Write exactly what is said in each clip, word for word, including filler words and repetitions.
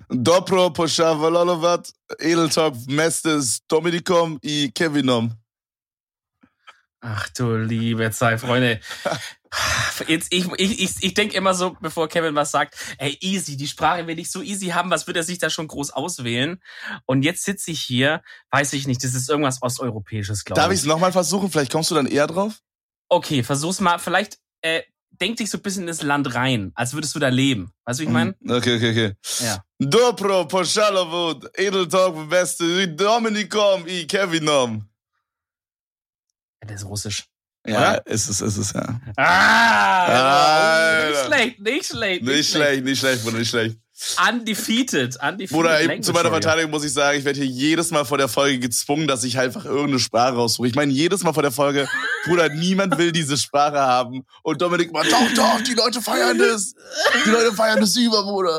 Dobro pošavalovat, Edeltalk mestes Dominikom i Kevinom. Ach du liebe Zeit, Freunde. Jetzt, ich ich, ich, ich denke immer so, bevor Kevin was sagt, ey, easy, die Sprache will ich so easy haben, was wird er sich da schon groß auswählen? Und jetzt sitze ich hier, weiß ich nicht, das ist irgendwas Osteuropäisches, glaube ich. Darf ich es nochmal versuchen? Vielleicht kommst du dann eher drauf? Okay, versuch's mal. Vielleicht äh, denk dich so ein bisschen in das Land rein, als würdest du da leben. Weißt du, wie ich meine? Okay, okay, okay. Ja. Dobro pošalovut, Edeltalk mestes Dominikom i Kevinom. Das ist russisch. Ja, oder? ist es, ist es, ja. Ah! Alter. Nicht schlecht, nicht schlecht. Nicht schlecht, nicht schlecht, Bruder, nicht schlecht. Undefeated, undefeated. Bruder, eben Language zu meiner Warrior. Verteidigung muss ich sagen, ich werde hier jedes Mal vor der Folge gezwungen, dass ich einfach irgendeine Sprache raussuche. Ich meine, jedes Mal vor der Folge, Bruder, niemand will diese Sprache haben. Und Dominik macht, doch, doch, die Leute feiern das. Die Leute feiern das über, Bruder.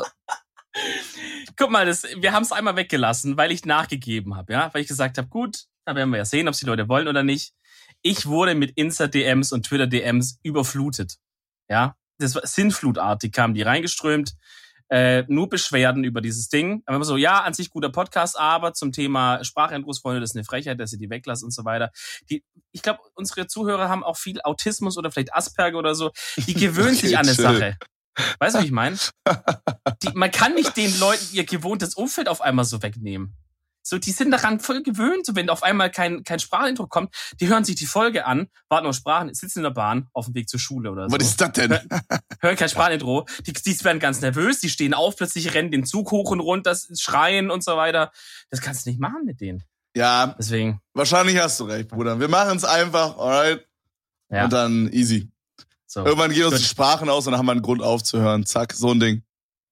Guck mal, das, wir haben es einmal weggelassen, weil ich nachgegeben habe, ja, weil ich gesagt habe, gut, da werden wir ja sehen, ob es die Leute wollen oder nicht. Ich wurde mit Insta-D Ms und Twitter-D Ms überflutet, ja. Das war sinnflutartig, kamen die reingeströmt. Äh, nur Beschwerden über dieses Ding. Aber immer so, ja, an sich guter Podcast, aber zum Thema Sprachentwurfsfreunde, das ist eine Frechheit, dass ihr die weglasst und so weiter. Die, ich glaube, unsere Zuhörer haben auch viel Autismus oder vielleicht Asperger oder so. Die gewöhnen Okay, sich an eine chill. Sache. Weißt du, was ich meine? Die, man kann nicht den Leuten ihr gewohntes Umfeld auf einmal so wegnehmen. So, die sind daran voll gewöhnt, so wenn auf einmal kein, kein Sprachintro kommt, die hören sich die Folge an, warten auf Sprachen, sitzen in der Bahn auf dem Weg zur Schule oder so. Was ist das denn? Hören kein Sprachintro, die, die werden ganz nervös, die stehen auf, plötzlich rennen den Zug hoch und runter, schreien und so weiter. Das kannst du nicht machen mit denen. Ja, Deswegen, wahrscheinlich hast du recht, Bruder. Wir machen es einfach, alright? ja. Und dann easy. So. Irgendwann gehen uns Gut. die Sprachen aus und dann haben wir einen Grund aufzuhören. Zack, so ein Ding.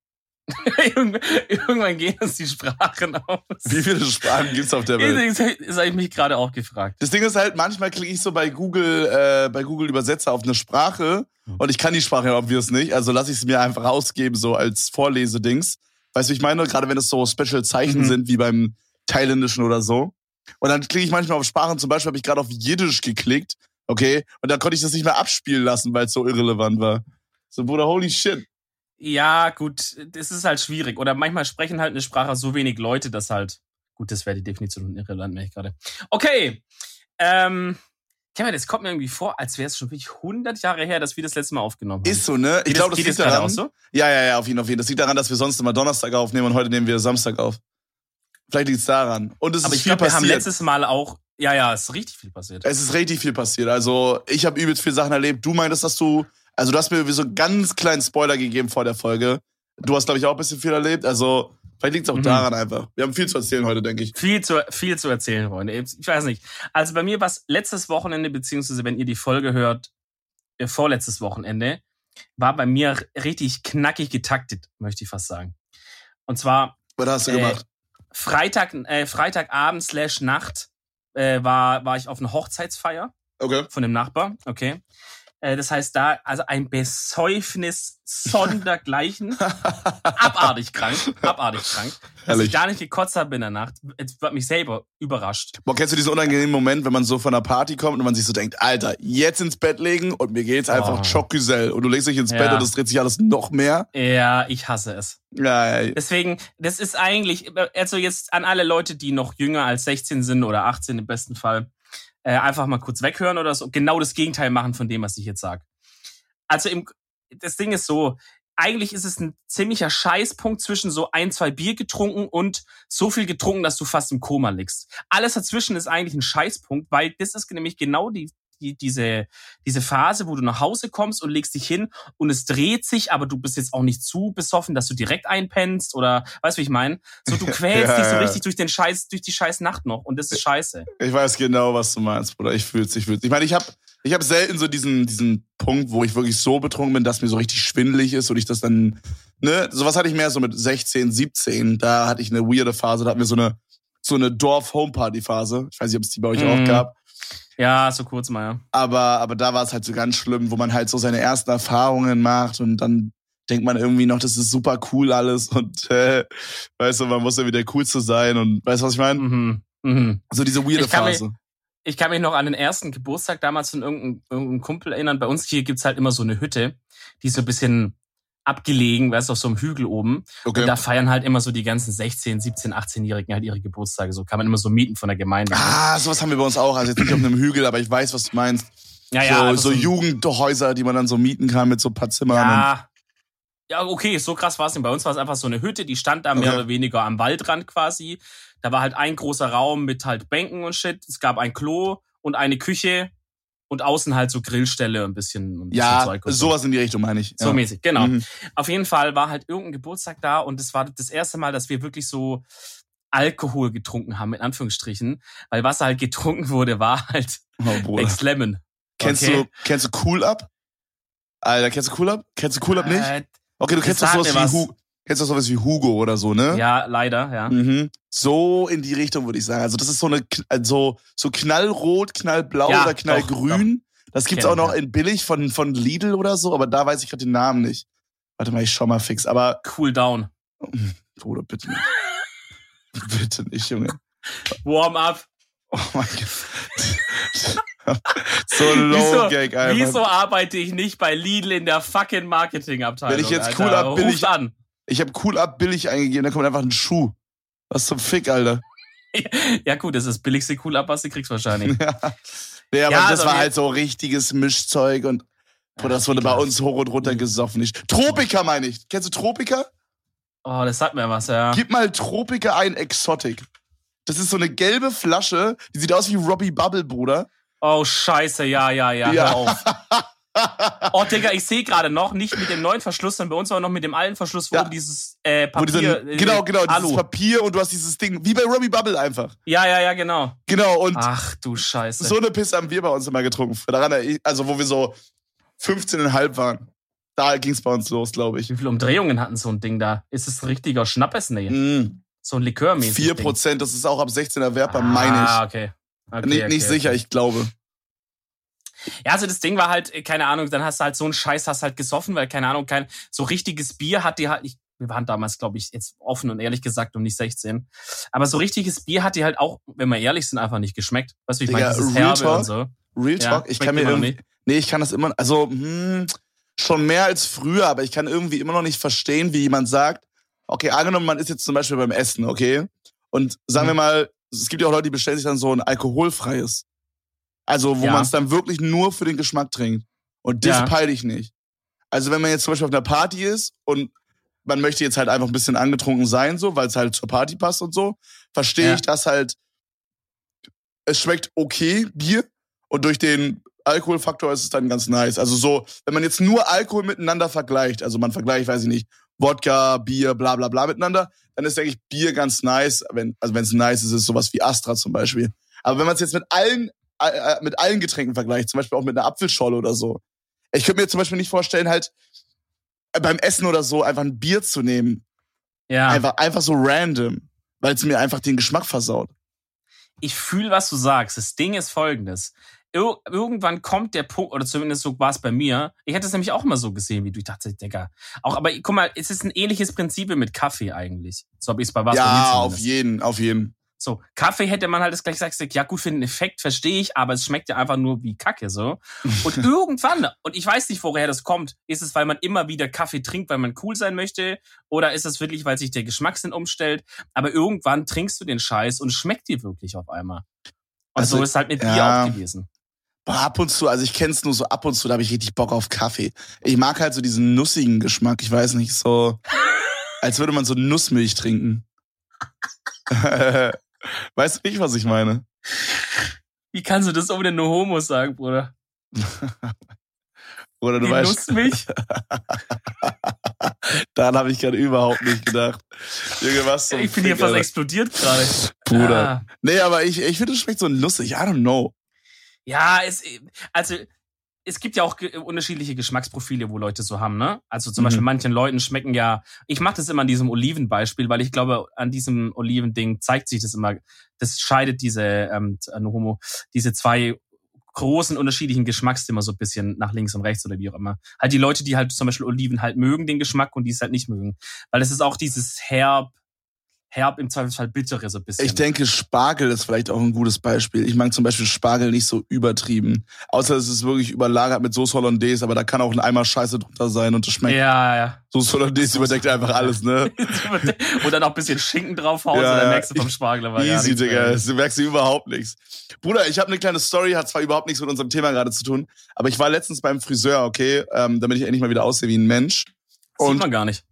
Irgendwann irgendwann gehen uns die Sprachen aus. Wie viele Sprachen gibt's auf der Welt? Das habe ich mich gerade auch gefragt. Das Ding ist halt, manchmal klicke ich so bei Google, äh, bei Google Übersetzer auf eine Sprache und ich kann die Sprache ja obvious nicht, also lasse ich es mir einfach ausgeben, so als Vorlesedings. Weißt du, wie ich meine? Gerade wenn es so Special Zeichen Mhm. sind, wie beim Thailändischen oder so. Und dann klicke ich manchmal auf Sprachen, zum Beispiel habe ich gerade auf Jiddisch geklickt, okay? Und dann konnte ich das nicht mehr abspielen lassen, weil es so irrelevant war. So, Bruder, holy shit. Ja, gut, das ist halt schwierig. Oder manchmal sprechen halt eine Sprache so wenig Leute, dass halt... Gut, das wäre die Definition irrelevant, merke ich gerade. Okay, ähm... Kevin, das kommt mir irgendwie vor, als wäre es schon wirklich hundert Jahre her, dass wir das letzte Mal aufgenommen haben. Ist so, ne? Ich Geht glaube, das- das geht liegt das gerade daran. auch so? Ja, ja, ja, auf jeden Fall. Das liegt daran, dass wir sonst immer Donnerstag aufnehmen und heute nehmen wir Samstag auf. Vielleicht liegt es daran. Und es Aber ist ich viel glaube, wir haben passiert. letztes Mal auch... Ja, ja, es ist richtig viel passiert. Es ist richtig viel passiert. Also, ich habe übelst viele Sachen erlebt. Du meintest, dass du, also du hast mir so einen ganz kleinen Spoiler gegeben vor der Folge. Du hast, glaube ich, auch ein bisschen viel erlebt. Also, vielleicht liegt es auch Mhm. daran einfach. Wir haben viel zu erzählen heute, denke ich. Viel zu, viel zu erzählen, Freunde. Ich weiß nicht. Also bei mir war es letztes Wochenende, beziehungsweise wenn ihr die Folge hört, äh, vorletztes Wochenende, war bei mir richtig knackig getaktet, möchte ich fast sagen. Und zwar Was hast du Äh, gemacht? Freitag, äh, Freitagabend slash Nacht äh, war, war ich auf einer Hochzeitsfeier Okay. von dem Nachbar, okay. Äh, das heißt, da, also ein Besäufnis sondergleichen. Abartig krank, abartig krank. Dass Herrlich. ich gar nicht gekotzt habe in der Nacht, es hat mich selber überrascht. Boah, kennst du diesen unangenehmen Moment, wenn man so von einer Party kommt und man sich so denkt, Alter, jetzt ins Bett legen und mir geht's einfach Oh. Schockgesell. Und du legst dich ins Ja. Bett und es dreht sich alles noch mehr. Ja, ich hasse es. Ja, ja. Deswegen, das ist eigentlich, also jetzt an alle Leute, die noch jünger als sechzehn sind oder achtzehn im besten Fall, äh, einfach mal kurz weghören oder so, genau das Gegenteil machen von dem, was ich jetzt sage. Also im, das Ding ist so, eigentlich ist es ein ziemlicher Scheißpunkt zwischen so ein, zwei Bier getrunken und so viel getrunken, dass du fast im Koma liegst. Alles dazwischen ist eigentlich ein Scheißpunkt, weil das ist nämlich genau die, die diese, diese Phase, wo du nach Hause kommst und legst dich hin und es dreht sich, aber du bist jetzt auch nicht zu besoffen, dass du direkt einpennst oder, weißt du, wie ich meine? So, du quälst Ja, dich so ja. richtig durch den Scheiß, durch die scheiß Nacht noch und das ist scheiße. Ich weiß genau, was du meinst, Bruder. Ich fühl's, ich fühl's. Ich meine, ich habe ich hab selten so diesen, diesen Punkt, wo ich wirklich so betrunken bin, dass mir so richtig schwindelig ist und ich das dann, ne, sowas hatte ich mehr so mit sechzehn, siebzehn. Da hatte ich eine weirde Phase, da hatten wir so eine, so eine Dorf-Homeparty-Phase. Ich weiß nicht, ob es die bei euch Mhm. auch gab. Ja, so kurz mal, ja. Aber, aber da war es halt so ganz schlimm, wo man halt so seine ersten Erfahrungen macht und dann denkt man irgendwie noch, das ist super cool alles und, äh, weißt du, man muss ja wieder cool zu sein und, weißt du, was ich meine? Mhm. Mhm. So diese weirde Ich kann mich- Phase. Ich kann mich noch an den ersten Geburtstag damals von irgendeinem, irgendeinem Kumpel erinnern. Bei uns hier gibt's halt immer so eine Hütte, die ist so ein bisschen abgelegen, weißt du, auf so einem Hügel oben. Okay. Und da feiern halt immer so die ganzen sechzehn, siebzehn, achtzehnjährigen halt ihre Geburtstage. So kann man immer so mieten von der Gemeinde. Ah, sowas haben wir bei uns auch. Also jetzt nicht auf einem Hügel, aber ich weiß, was du meinst. Ja, ja, so, also so so- Jugendhäuser, die man dann so mieten kann mit so ein paar Zimmern. Ja, ja, okay, so krass war es nicht. Bei uns war es einfach so eine Hütte, die stand da mehr Okay. oder weniger am Waldrand quasi. Da war halt ein großer Raum mit halt Bänken und Shit. Es gab ein Klo und eine Küche und außen halt so Grillstelle und ein bisschen, ein bisschen Ja, Zeug und so. sowas in die Richtung meine ich. So ja. mäßig, genau. Mhm. Auf jeden Fall war halt irgendein Geburtstag da und es war das erste Mal, dass wir wirklich so Alkohol getrunken haben, in Anführungsstrichen. Weil was halt getrunken wurde, war halt Oh, Bruder. Ex-Lemon. Kennst Okay. du, kennst du Cool Up? Alter, kennst du Cool Up? Kennst du Cool Up nicht? Äh, Okay, du kennst doch sag sowas mir wie was. Hugo, kennst doch sowas wie Hugo oder so, ne? ja, leider, ja. Mhm. So in die Richtung würde ich sagen. Also das ist so eine so so knallrot, knallblau Ja, oder doch, knallgrün. Das gibt's Kenn auch noch ich, ja. in billig von von Lidl oder so, aber da weiß ich gerade den Namen nicht. Warte mal, ich schau mal fix. Aber Cool down. Bruder, bitte nicht. Bitte nicht, Junge. Warm up. Oh mein Gott. So ein Wieso, Low-Gag einfach. wieso arbeite ich nicht bei Lidl in der fucking Marketingabteilung? Wenn ich jetzt Alter? Cool Up Ruft billig- an. Ich habe Cool Up billig eingegeben, da kommt einfach ein Schuh. Was zum Fick, Alter. Ja gut, das ist das billigste Cool Up, was du kriegst wahrscheinlich. Ja. Nee, aber Ja, das also war wir- halt so richtiges Mischzeug und Bro, das wurde bei ekelhaft. uns hoch und runter gesoffen. Nicht. Tropika meine ich. Kennst du Tropika? Oh, das sagt mir was, ja. Gib mal Tropika ein Exotic. Das ist so eine gelbe Flasche, die sieht aus wie Robbie Bubble, Bruder. Oh, scheiße, ja, ja, ja, Ja. hör auf. Oh, Digga, ich sehe gerade noch, nicht mit dem neuen Verschluss, sondern bei uns auch noch mit dem alten Verschluss, wo Ja. dieses äh, Wo diese, Papier... äh, genau, genau, dieses Alu. Papier und du hast dieses Ding, wie bei Robbie Bubble einfach. Ja, ja, ja, genau. Genau, und Ach du Scheiße. so eine Pisse haben wir bei uns immer getrunken. Daran, erinnere ich- also wo wir so fünfzehn Komma fünf waren. Da ging's bei uns los, glaube ich. Wie viele Umdrehungen hatten so ein Ding da? Ist es ein richtiger Schnappes? Nee. Mm, So ein Likörmäßig. vier Ding. Prozent, das ist auch ab sechzehn erwerbbar, Ah, meine ich. okay. okay, Nee, okay nicht sicher, okay. ich glaube. Ja, also das Ding war halt, äh, keine Ahnung, dann hast du halt so einen Scheiß, hast halt gesoffen, weil, keine Ahnung, kein so richtiges Bier hat die halt nicht. Wir waren damals, glaube ich, jetzt offen und ehrlich gesagt und nicht sechzehn. Aber so richtiges Bier hat die halt auch, wenn wir ehrlich sind, einfach nicht geschmeckt. Weißt du, wie ich meine, Digga, dieses Real Herbe Talk? und so. Real Ja, Talk, ich schmeckt kann mir immer noch irgendwie, nicht. nee, ich kann das immer, also hm, schon mehr als früher, aber ich kann irgendwie immer noch nicht verstehen, wie jemand sagt, okay, angenommen, man ist jetzt zum Beispiel beim Essen, okay, und sagen Mhm. wir mal, es gibt ja auch Leute, die bestellen sich dann so ein alkoholfreies, also wo Ja. man es dann wirklich nur für den Geschmack trinkt, und das Ja. peile ich nicht. Also wenn man jetzt zum Beispiel auf einer Party ist und man möchte jetzt halt einfach ein bisschen angetrunken sein, so, weil es halt zur Party passt und so, verstehe Ja. ich, dass halt es schmeckt okay, Bier, und durch den Alkoholfaktor ist es dann ganz nice. Also so, wenn man jetzt nur Alkohol miteinander vergleicht, also man vergleicht, weiß ich nicht, Wodka, Bier, bla bla bla miteinander, dann ist, denke ich, Bier ganz nice. Wenn, also wenn es nice ist, ist es sowas wie Astra zum Beispiel. Aber wenn man es jetzt mit allen, äh, mit allen Getränken vergleicht, zum Beispiel auch mit einer Apfelscholle oder so, ich könnte mir zum Beispiel nicht vorstellen, halt äh, beim Essen oder so einfach ein Bier zu nehmen. Ja. Einfach, einfach so random, weil es mir einfach den Geschmack versaut. Ich fühle, was du sagst. Das Ding ist folgendes. Ir irgendwann kommt der Punkt, oder zumindest so war es bei mir. Ich hätte es nämlich auch immer so gesehen, wie du. Ich dachte, Digga. Auch, aber guck mal, es ist ein ähnliches Prinzip wie mit Kaffee eigentlich. So habe ich es bei was bei mir Ja, zumindest. auf jeden, auf jeden. So, Kaffee hätte man halt das gleich gesagt, ja gut, für den Effekt verstehe ich, aber es schmeckt ja einfach nur wie Kacke so. Und irgendwann, und ich weiß nicht, woher das kommt, ist es, weil man immer wieder Kaffee trinkt, weil man cool sein möchte, oder ist es wirklich, weil sich der Geschmackssinn umstellt, aber irgendwann trinkst du den Scheiß und es schmeckt dir wirklich auf einmal. Und Also, so ist halt mit Bier ja. auch gewesen. Boah, ab und zu, also ich kenn's nur so ab und zu, da habe ich richtig Bock auf Kaffee. Ich mag halt so diesen nussigen Geschmack, ich weiß nicht, so als würde man so Nussmilch trinken. Weißt du nicht, was ich meine? Wie kannst du das ohne No Homo sagen, Bruder? Oder du Die weißt, Nussmilch? daran habe ich gerade überhaupt nicht gedacht. Junge, was zum Ich bin hier Fick, fast Alter. explodiert gerade. Bruder. Ah. Nee, aber ich, ich finde, es schmeckt so nussig, I don't know. Ja, es, also, es gibt ja auch ge- unterschiedliche Geschmacksprofile, wo Leute so haben, ne? Also zum Mhm. Beispiel manchen Leuten schmecken ja, ich mache das immer an diesem Olivenbeispiel, weil ich glaube, an diesem Olivending zeigt sich das immer, das scheidet diese, ähm, no homo, diese zwei großen unterschiedlichen Geschmackszimmer so ein bisschen nach links und rechts oder wie auch immer. Halt die Leute, die halt zum Beispiel Oliven halt mögen, den Geschmack, und die es halt nicht mögen. Weil es ist auch dieses herb, herb, im Zweifelsfall bittere so ein bisschen. Ich denke, Spargel ist vielleicht auch ein gutes Beispiel. Ich mag zum Beispiel Spargel nicht so übertrieben. Außer es ist wirklich überlagert mit Sauce Hollandaise, aber da kann auch ein Eimer Scheiße drunter sein und das schmeckt. Ja, ja. Sauce Hollandaise überdeckt einfach alles, ne? Und dann auch ein bisschen Schinken draufhauen, Ja, und dann ja. merkst du vom Spargel aber Easy, ja, Digga. Das merkst du überhaupt nichts. Bruder, ich habe eine kleine Story, hat zwar überhaupt nichts mit unserem Thema gerade zu tun, aber ich war letztens beim Friseur, okay, ähm, damit ich endlich mal wieder aussehe wie ein Mensch. Sieht Und man gar nicht.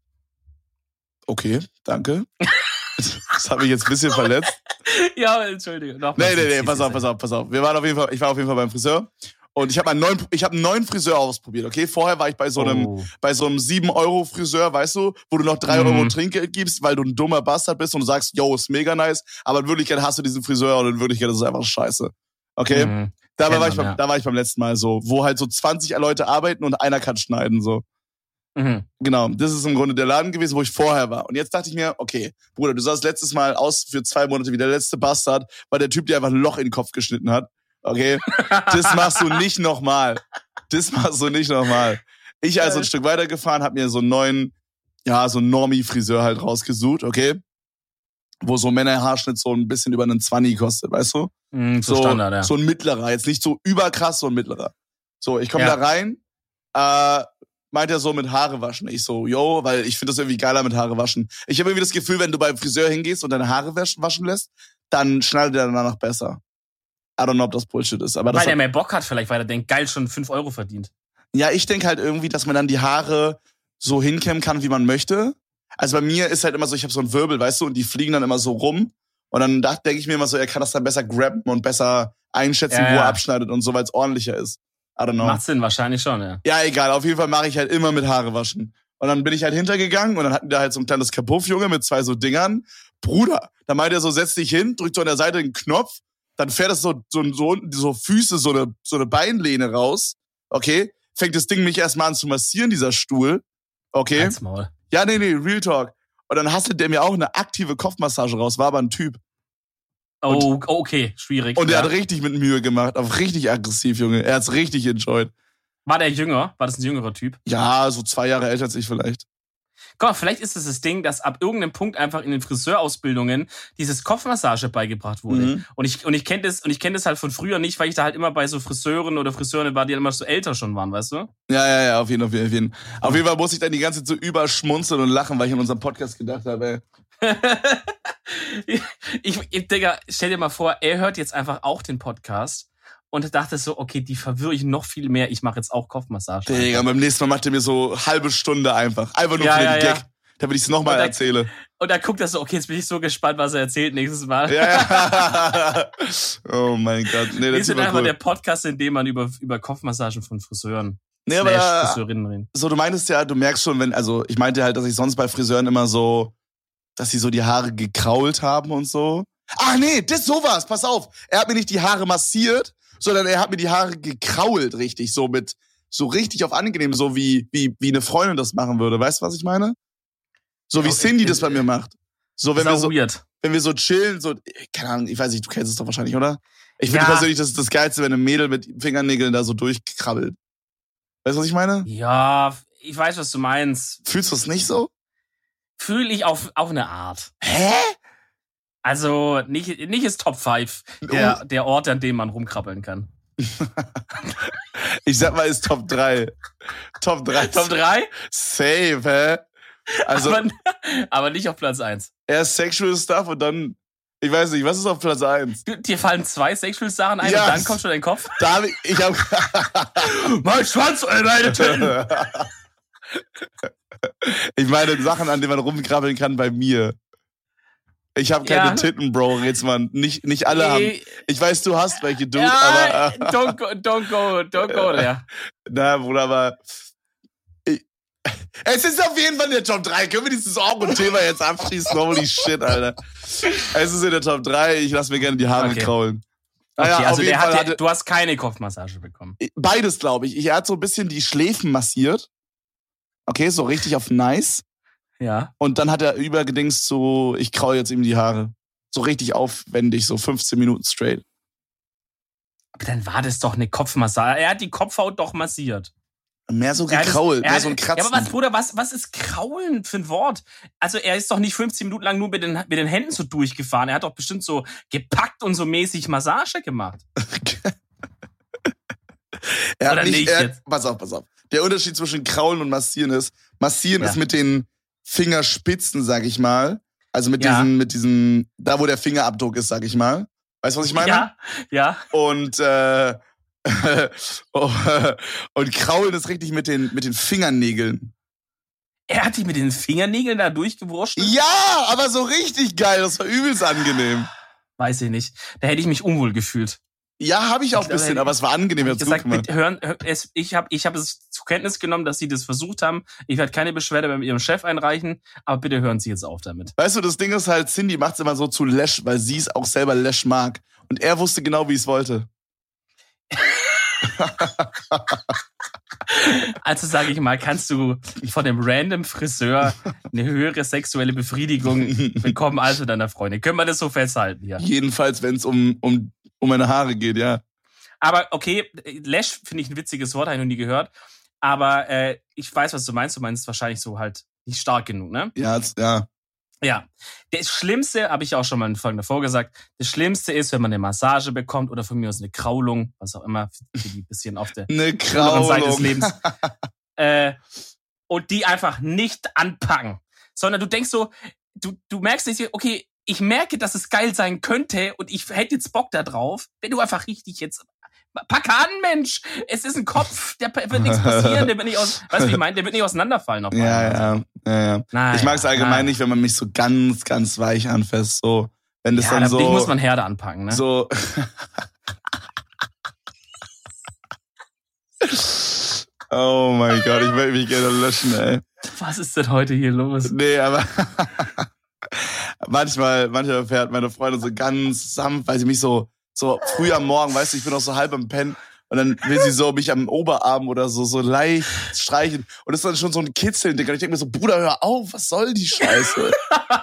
okay, danke. Das hat mich jetzt ein bisschen verletzt. Ja, entschuldige. Doch, Nee, nee, nee, pass auf, pass auf, pass auf. Wir waren auf jeden Fall, ich war auf jeden Fall beim Friseur. Und ich habe einen neuen, ich habe einen neuen Friseur ausprobiert, okay? Vorher war ich bei so einem, Oh. bei so einem sieben Euro Friseur, weißt du, wo du noch drei Mhm. Euro Trinkgeld gibst, weil du ein dummer Bastard bist und du sagst, yo, ist mega nice, aber in Wirklichkeit hast du diesen Friseur und in Wirklichkeit ist es einfach scheiße. Okay? Mhm. Da Kennt war, ich man, beim, ja. da war ich beim letzten Mal so, wo halt so zwanzig Leute arbeiten und einer kann schneiden, so. Mhm. Genau, das ist im Grunde der Laden gewesen, wo ich vorher war. Und jetzt dachte ich mir, okay, Bruder, du sahst letztes Mal aus für zwei Monate wie der letzte Bastard, weil der Typ dir einfach ein Loch in den Kopf geschnitten hat. Okay? Das machst du nicht nochmal. Das machst du nicht nochmal. Ich also ein Stück weitergefahren, hab mir so einen neuen, ja, so einen Normie-Friseur halt rausgesucht, okay? Wo so Männerhaarschnitt so ein bisschen über einen Zwanni kostet, weißt du? Mhm, so, So, Standard, ja. so ein mittlerer, jetzt nicht so überkrass, so ein mittlerer. So, ich komme Ja. da rein, äh, meint er so mit Haare waschen. Ich so, yo, weil ich finde das irgendwie geiler mit Haare waschen. Ich habe irgendwie das Gefühl, wenn du beim Friseur hingehst und deine Haare waschen, waschen lässt, dann schneidet er danach besser. I don't know, ob das Bullshit ist. Aber das Weil der hat, mehr Bock hat vielleicht, weil er denkt, geil, schon fünf Euro verdient. ja, ich denke halt irgendwie, dass man dann die Haare so hinkämmen kann, wie man möchte. Also bei mir ist halt immer so, ich habe so einen Wirbel, weißt du, und die fliegen dann immer so rum. Und dann denke ich mir immer so, er kann das dann besser grabben und besser einschätzen, Ja, wo ja. er abschneidet und so, weil es ordentlicher ist. I don't know. Macht Sinn, wahrscheinlich schon, ja. Ja, egal. Auf jeden Fall mache ich halt immer mit Haare waschen. Und dann bin ich halt hintergegangen und dann hatten wir halt so ein kleines Kapuff-Junge mit zwei so Dingern. Bruder, da meint er so, setz dich hin, drückt so an der Seite den Knopf, dann fährt das so, so, so, so Füße, so eine, so eine Beinlehne raus. Okay? Fängt das Ding mich erstmal an zu massieren, dieser Stuhl. Okay? Halt's Maul. Ja, nee, nee, Real Talk. Und dann hasselt der mir auch eine aktive Kopfmassage raus, war aber ein Typ. Oh, okay, schwierig. Und er ja. hat richtig mit Mühe gemacht, auf richtig aggressiv, Junge. Er hat's richtig enjoyed. War der jünger? War das ein jüngerer Typ? Ja, so zwei Jahre älter als ich vielleicht. Guck mal, vielleicht ist es das Ding, dass ab irgendeinem Punkt einfach in den Friseurausbildungen dieses Kopfmassage beigebracht wurde. Mhm. Und ich, und ich kenne das, und ich kenne das halt von früher nicht, weil ich da halt immer bei so Friseuren oder Friseuren war, die immer so älter schon waren, weißt du? Ja, ja, ja, auf jeden Fall, auf jeden Fall. Auf jeden Fall muss ich dann die ganze Zeit so überschmunzeln und lachen, weil ich an unserem Podcast gedacht habe, ey. ich, ich, Digga, stell dir mal vor, er hört jetzt einfach auch den Podcast und dachte so, okay, die verwirre ich noch viel mehr, ich mache jetzt auch Kopfmassage. Digga, beim nächsten Mal macht er mir so halbe Stunde einfach. Einfach nur Ja, für den ja, Gag. ja. Damit ich es nochmal Und dann- erzähle. Und dann guckt er so, okay, jetzt bin ich so gespannt, was er erzählt nächstes Mal. Ja, ja. Oh mein Gott. Nee, Wir das ist sind immer einfach cool. der Podcast, in dem man über, über Kopfmassagen von Friseuren, Nee, slash aber Friseurinnen reden. so, du meintest ja, du merkst schon, wenn, also ich meinte halt, dass ich sonst bei Friseuren immer so, dass sie so die Haare gekrault haben und so. Ach nee, das sowas, pass auf. Er hat mir nicht die Haare massiert, sondern er hat mir die Haare gekrault, richtig, so mit, so richtig auf angenehm, so wie, wie, wie eine Freundin das machen würde. Weißt du, was ich meine? So wie Ja, Cindy ich- das bei mir macht. So, wenn Sau wir so, weird. wenn wir so chillen, so, keine Ahnung, ich weiß nicht, du kennst es doch wahrscheinlich, oder? Ich finde Ja. persönlich, das ist das Geilste, wenn ein Mädel mit Fingernägeln da so durchkrabbelt. Weißt du, was ich meine? Ja, ich weiß, was du meinst. Fühlst du es nicht so? Fühle ich auf, auf eine Art. Hä? Also, nicht, nicht ist Top fünf der, der Ort, an dem man rumkrabbeln kann. Ich sag mal, ist Top drei. Top drei. Top drei? Safe, hä? Also, aber, aber nicht auf Platz eins. erst Sexual Stuff und dann, ich weiß nicht, was ist auf Platz eins? Du, dir fallen zwei Sexual-Sachen ein Ja. und dann kommt schon dein Kopf. Da hab ich, ich hab, Mein Schwanz, ey, meine Titten. ich meine Sachen, an denen man rumkrabbeln kann bei mir. Ich habe keine Ja. Titten, Bro, jetzt mal. Nicht, nicht alle haben. Nee, Ich weiß, du hast welche, Dude, ja, aber, äh, don't go, don't go, don't go there. na, Bruder, aber, ich, es ist auf jeden Fall in der Top drei. Können wir dieses Augen-Thema jetzt abschließen? Holy shit, Alter. Es ist in der Top drei. Ich lasse mir gerne die Haare Okay. kraulen. Okay, Naja, auf also jeden der Fall hat, hatte, du hast keine Kopfmassage bekommen. beides, glaube ich. Er hat so ein bisschen die Schläfen massiert. Okay, so richtig auf nice. Ja. Und dann hat er übergedingst so, ich kraul jetzt ihm die Haare. So richtig aufwendig, so fünfzehn Minuten straight. Aber dann war das doch eine Kopfmassage. Er hat die Kopfhaut doch massiert. Mehr so Er hat es- gekrault, er mehr hat- so ein Kratzen. Ja, aber was, Bruder, was, was ist Kraulen für ein Wort? Also er ist doch nicht fünfzehn Minuten lang nur mit den, mit den Händen so durchgefahren. Er hat doch bestimmt so gepackt und so mäßig Massage gemacht. er hat oder nicht, nicht er, jetzt? Pass auf, pass auf. Der Unterschied zwischen Kraulen und Massieren ist, Massieren Ja. ist mit den Fingerspitzen, sag ich mal. Also mit Ja. diesen, mit diesen, da wo der Fingerabdruck ist, sag ich mal. Weißt du, was ich meine? Ja, ja. Und, äh, und Kraulen ist richtig mit den, mit den Fingernägeln. Er hat dich mit den Fingernägeln da durchgewurschtelt? Ja, aber so richtig geil. Das war übelst angenehm. Weiß ich nicht. Da hätte ich mich unwohl gefühlt. Ja, habe ich auch Ich ein glaube, bisschen, hätte- aber es war angenehm. Ich Hat's gut gesagt, gemacht. bitte hören, hör- es, ich habe ich hab es zur Kenntnis genommen, dass sie das versucht haben. Ich werde keine Beschwerde bei ihrem Chef einreichen, aber bitte hören Sie jetzt auf damit. Weißt du, das Ding ist halt, Cindy macht's immer so zu Lash, weil sie es auch selber Lash mag. Und er wusste genau, wie ich es wollte. Also sage ich mal, kannst du von dem random Friseur eine höhere sexuelle Befriedigung bekommen als mit deiner Freundin? Können wir das so festhalten hier? Jedenfalls, wenn es um, um, um meine Haare geht, ja. Aber okay, Lash finde ich ein witziges Wort, habe ich noch nie gehört. Aber äh, ich weiß, was du meinst. Du meinst wahrscheinlich so halt nicht stark genug, ne? Ja, es- ja. Ja. Das Schlimmste, habe ich auch schon mal in Folgen davor gesagt, das Schlimmste ist, wenn man eine Massage bekommt oder von mir aus eine Kraulung, was auch immer, für die ein bisschen auf der Eine anderen Seite des Kraulung. Lebens. äh, und die einfach nicht anpacken. Sondern du denkst so, du, du merkst nicht, okay, ich merke, dass es geil sein könnte und ich hätte jetzt Bock da drauf, wenn du einfach richtig jetzt pack an, Mensch! Es ist ein Kopf, der wird nichts passieren, der wird nicht aus, weißt du, wie ich meine? Der wird nicht auseinanderfallen auf Ja, einmal. ja, ja, ja. Naja, Ich mag es allgemein naja. nicht, wenn man mich so ganz, ganz weich anfasst. So, wenn das Ja, dann da so, dich muss man Herde anpacken, ne? so. Oh mein Gott, ich möchte mich gerne löschen, ey. Was ist denn heute hier los? Nee, aber manchmal, manchmal fährt meine Freundin so ganz sanft, weil sie mich so, so früh am Morgen, weißt du, ich bin noch so halb am Pennen und dann will sie so mich am Oberarm oder so, so leicht streichen und das ist dann schon so ein Kitzeln, Digga. Und ich denke mir so, Bruder, hör auf, was soll die Scheiße?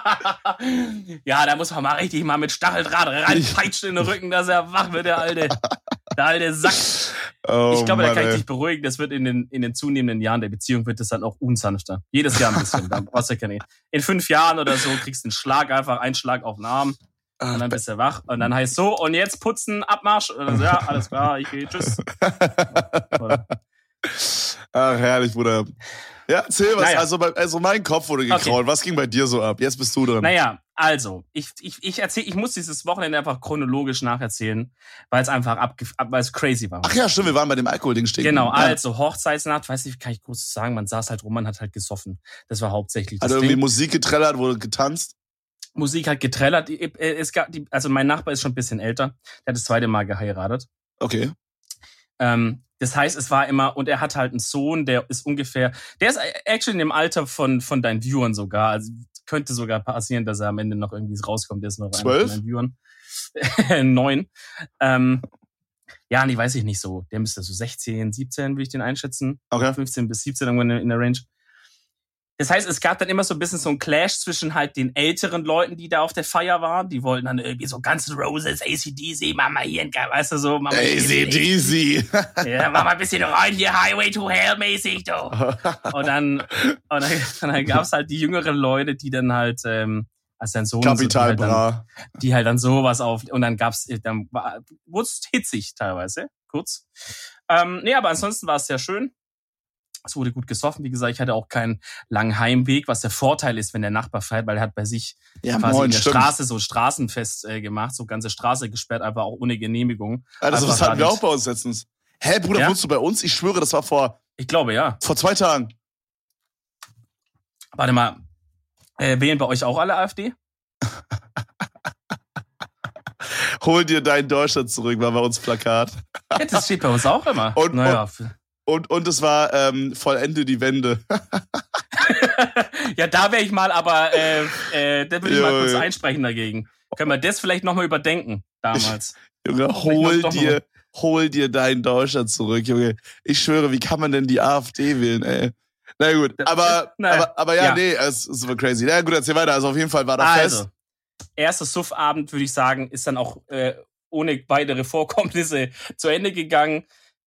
Ja, da muss man mal richtig mal mit Stacheldraht reinpeitschen in den Rücken, dass er wach wird, der alte, der alte Sack. Oh, Ich glaube, da Mann, kann ich ey. dich beruhigen. Das wird in den, in den zunehmenden Jahren der Beziehung wird das dann auch unsanfter. Jedes Jahr ein bisschen. Da brauchst du ja keine. In fünf Jahren oder so kriegst du einen Schlag, einfach einen Schlag auf den Arm. Ach, Und dann bist du wach. Und dann heißt so, und jetzt putzen, Abmarsch. Und dann so, ja, alles klar, ich gehe, tschüss. Oder? Ach, herrlich, Bruder. Ja, erzähl was. Naja. Also, bei- also mein Kopf wurde gekrault. Was ging bei dir so ab? Jetzt bist du dran. Naja, also, ich, ich, ich erzähl, ich muss dieses Wochenende einfach chronologisch nacherzählen, weil es einfach abge, ab, weil es crazy war. Ach ja, stimmt, wir waren bei dem Alkoholding stehen. Genau, Ja. also Hochzeitsnacht, weiß nicht, kann ich kurz sagen, man saß halt rum, man hat halt gesoffen. Das war hauptsächlich das Hat irgendwie Ding. Musik getrellert, wurde getanzt. Musik hat getrellert. Die- äh, Es gab die, also mein Nachbar ist schon ein bisschen älter, der hat das zweite Mal geheiratet. Okay. Ähm, das heißt, es war immer, und er hat halt einen Sohn, der ist ungefähr, der ist actually in dem Alter von, von deinen Viewern sogar. Also könnte sogar passieren, dass er am Ende noch irgendwie rauskommt, der ist noch einer Zwölf? von deinen Viewern. Neun. Ähm, ja, nee, weiß ich nicht so. Der müsste so sechzehn, siebzehn, würde ich den einschätzen. Okay. fünfzehn bis siebzehn irgendwann in der Range. Das heißt, es gab dann immer so ein bisschen so ein Clash zwischen halt den älteren Leuten, die da auf der Feier waren. Die wollten dann irgendwie so Guns N' Roses, A C D C, mach mal hier, ein, weißt du so. Mach mal A C hier- D C. Ja, mach mal ein bisschen rein hier, Highway to Hell mäßig, du. Und dann, und dann, und dann gab's halt die jüngeren Leute, die dann halt, ähm, als dein Sohn, so, die, Kapital halt dann, Bra. die halt dann sowas auf, und dann gab's, dann war, wurd's hitzig teilweise, kurz. Ähm, nee, aber ansonsten war es sehr schön. Es wurde gut gesoffen, wie gesagt, ich hatte auch keinen langen Heimweg, was der Vorteil ist, wenn der Nachbar fährt, weil er hat bei sich Ja, quasi moin, in der stimmt. Straße so Straßenfest äh, gemacht, so ganze Straße gesperrt, einfach auch ohne Genehmigung. Also, das Einfach hatten wir da auch bei uns letztens. Hä, Bruder, Ja? wohnst du bei uns? Ich schwöre, das war vor, Ich glaube, ja. vor zwei Tagen. Warte mal, äh, wählen bei euch auch alle AfD? Hol dir dein Deutschland zurück, war bei uns Plakat. Ja, das steht bei uns auch immer. Und- naja. Und, und es war ähm, Vollende die Wende. Ja, da wäre ich mal, aber äh, äh, da würde ich mal Jo, kurz jo. einsprechen dagegen. Können wir das vielleicht nochmal überdenken, damals? Junge, hol doch noch dir, hol dir dein Deutschland zurück, Junge. Ich schwöre, wie kann man denn die AfD wählen, ey? Na gut, aber, Naja, aber, aber ja, ja. nee, es ist super crazy. Na gut, erzähl weiter. Also auf jeden Fall war das Also, fest. erster Suffabend, würde ich sagen, ist dann auch äh, ohne weitere Vorkommnisse zu Ende gegangen.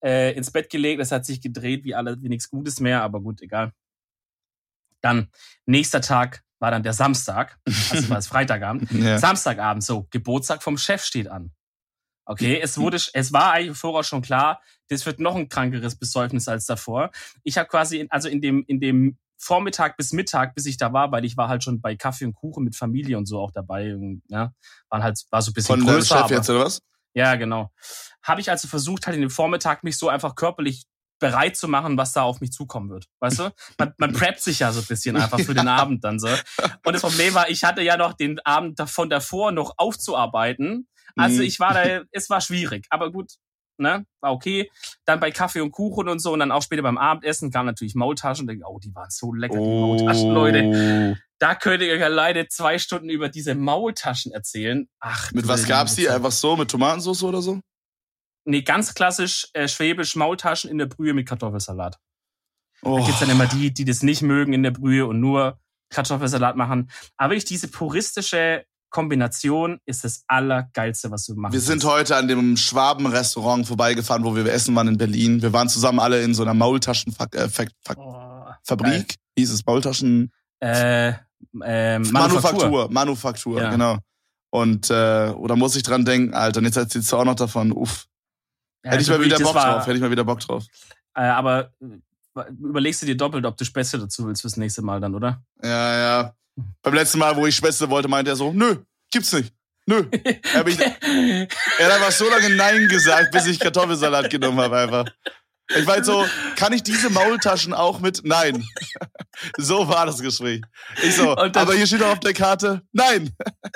äh, ins Bett gelegt, es hat sich gedreht, wie alle, wie nichts Gutes mehr, aber gut, egal. Dann, nächster Tag war dann der Samstag, also war es Freitagabend. Ja. Samstagabend, so, Geburtstag vom Chef steht an. Okay, es wurde, es war eigentlich vorher schon klar, das wird noch ein krankeres Besäufnis als davor. Ich habe quasi, in, also in dem, in dem Vormittag bis Mittag, bis ich da war, weil ich war halt schon bei Kaffee und Kuchen mit Familie und so auch dabei. Und, ja, waren halt, war so ein bisschen Von größer. Von deinem Chef aber, jetzt, oder was? Ja, genau. Habe ich also versucht, halt in dem Vormittag mich so einfach körperlich bereit zu machen, was da auf mich zukommen wird. Weißt du? Man, man preppt sich ja so ein bisschen einfach für den Abend dann so. Und das Problem war, ich hatte ja noch den Abend davon davor noch aufzuarbeiten. Also ich war da, es war schwierig. Aber gut, ne, war okay. Dann bei Kaffee und Kuchen und so und dann auch später beim Abendessen kamen natürlich Maultaschen. Und oh, die waren so lecker, die oh. Maultaschen, Leute. Da könnt ihr euch ja leider zwei Stunden über diese Maultaschen erzählen. Ach, mit was gab's die? Einfach so, mit Tomatensauce oder so? Nee, ganz klassisch äh, schwäbisch Maultaschen in der Brühe mit Kartoffelsalat. Oh. Da gibt's dann immer die, die das nicht mögen in der Brühe und nur Kartoffelsalat machen. Aber wirklich diese puristische Kombination ist das Allergeilste, was du machen Wir kannst. sind heute an dem Schwaben-Restaurant vorbeigefahren, wo wir essen waren in Berlin. Wir waren zusammen alle in so einer Maultaschenfabrik. Äh, oh, Fabrik. Wie hieß es? Maultaschen? Äh, äh, Manufaktur. Manufaktur, Manufaktur, ja. Genau. Und äh, oder muss ich dran denken, Alter, und jetzt erzählst du auch noch davon, uff. Ja, hätte ich mal wieder Bock war, drauf, hätte ich mal wieder Bock drauf. Äh, aber überlegst du dir doppelt, ob du Spätzle dazu willst fürs nächste Mal dann, oder? Ja, ja. Beim letzten Mal, wo ich Spätzle wollte, meinte er so, nö, gibt's nicht. Nö. er, ich, er hat einfach so lange Nein gesagt, bis ich Kartoffelsalat genommen habe einfach. Ich war so, kann ich diese Maultaschen auch mit? Nein. So war das Gespräch. Ich so, aber hier steht doch auf der Karte, nein.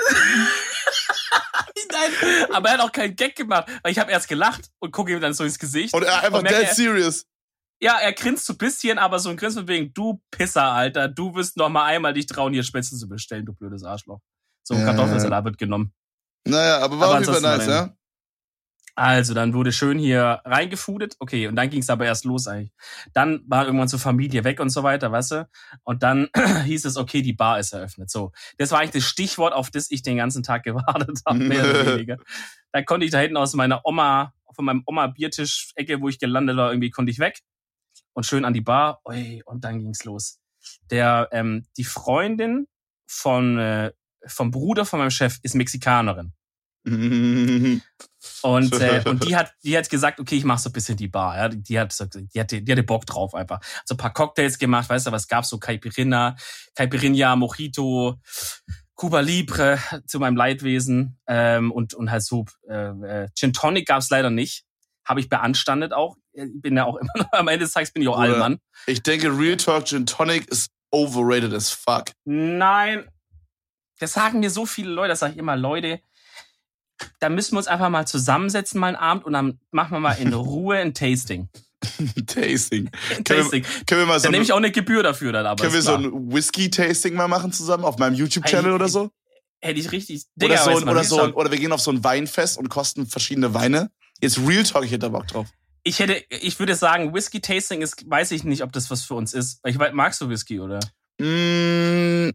Nein, aber er hat auch keinen Gag gemacht, weil ich habe erst gelacht und gucke ihm dann so ins Gesicht. Und er einfach dead serious. Ja, er grinst so ein bisschen, aber so ein Grinsen wegen, du Pisser, Alter, du wirst noch mal einmal dich trauen, hier Spätzle zu bestellen, du blödes Arschloch. So ein ja, Kartoffelsalat wird genommen. Naja, aber war aber auf jeden Fall nice, ja? Also, dann wurde schön hier reingefudet. Okay, und dann ging's aber erst los eigentlich. Dann war irgendwann zur Familie weg und so weiter, weißt du? Und dann hieß es, okay, die Bar ist eröffnet. So, das war eigentlich das Stichwort, auf das ich den ganzen Tag gewartet habe, mehr oder weniger. Dann konnte ich da hinten aus meiner Oma, von meinem Oma-Biertisch-Ecke, wo ich gelandet war, irgendwie konnte ich weg. Und schön an die Bar. Ui, und dann ging's los. Der, ähm, die Freundin von, äh, vom Bruder von meinem Chef ist Mexikanerin. Und, äh, und die hat, die hat gesagt, okay, ich mach so ein bisschen die Bar, ja. Die hat, die hatte, die hatte Bock drauf einfach. So ein paar Cocktails gemacht, weißt du, was gab's so? Caipirinha, Caipirinha, Mojito, Cuba Libre zu meinem Leidwesen, ähm, und, und halt so, äh, Gin Tonic gab's leider nicht. Habe ich beanstandet auch. Ich bin ja auch immer noch, am Ende des Tages bin ich auch Allmann. Ich denke, Real Talk Gin Tonic ist overrated as fuck. Nein. Das sagen mir so viele Leute, das sage ich immer, Leute, da müssen wir uns einfach mal zusammensetzen, mal einen Abend, und dann machen wir mal in Ruhe ein Tasting. Tasting. Ein Tasting. Wir, können wir mal so dann nehme ich auch eine Gebühr dafür dann, aber. Können wir klar. so ein Whisky-Tasting mal machen zusammen auf meinem YouTube-Channel oder so? Hätte ich richtig. Digga, oder so, oder, so oder wir gehen auf so ein Weinfest und kosten verschiedene Weine. Jetzt Real Talk, ich hätte da Bock drauf. Ich hätte, ich würde sagen, Whisky-Tasting ist, weiß ich nicht, ob das was für uns ist. Ich weiß, magst du Whisky, oder? Mm,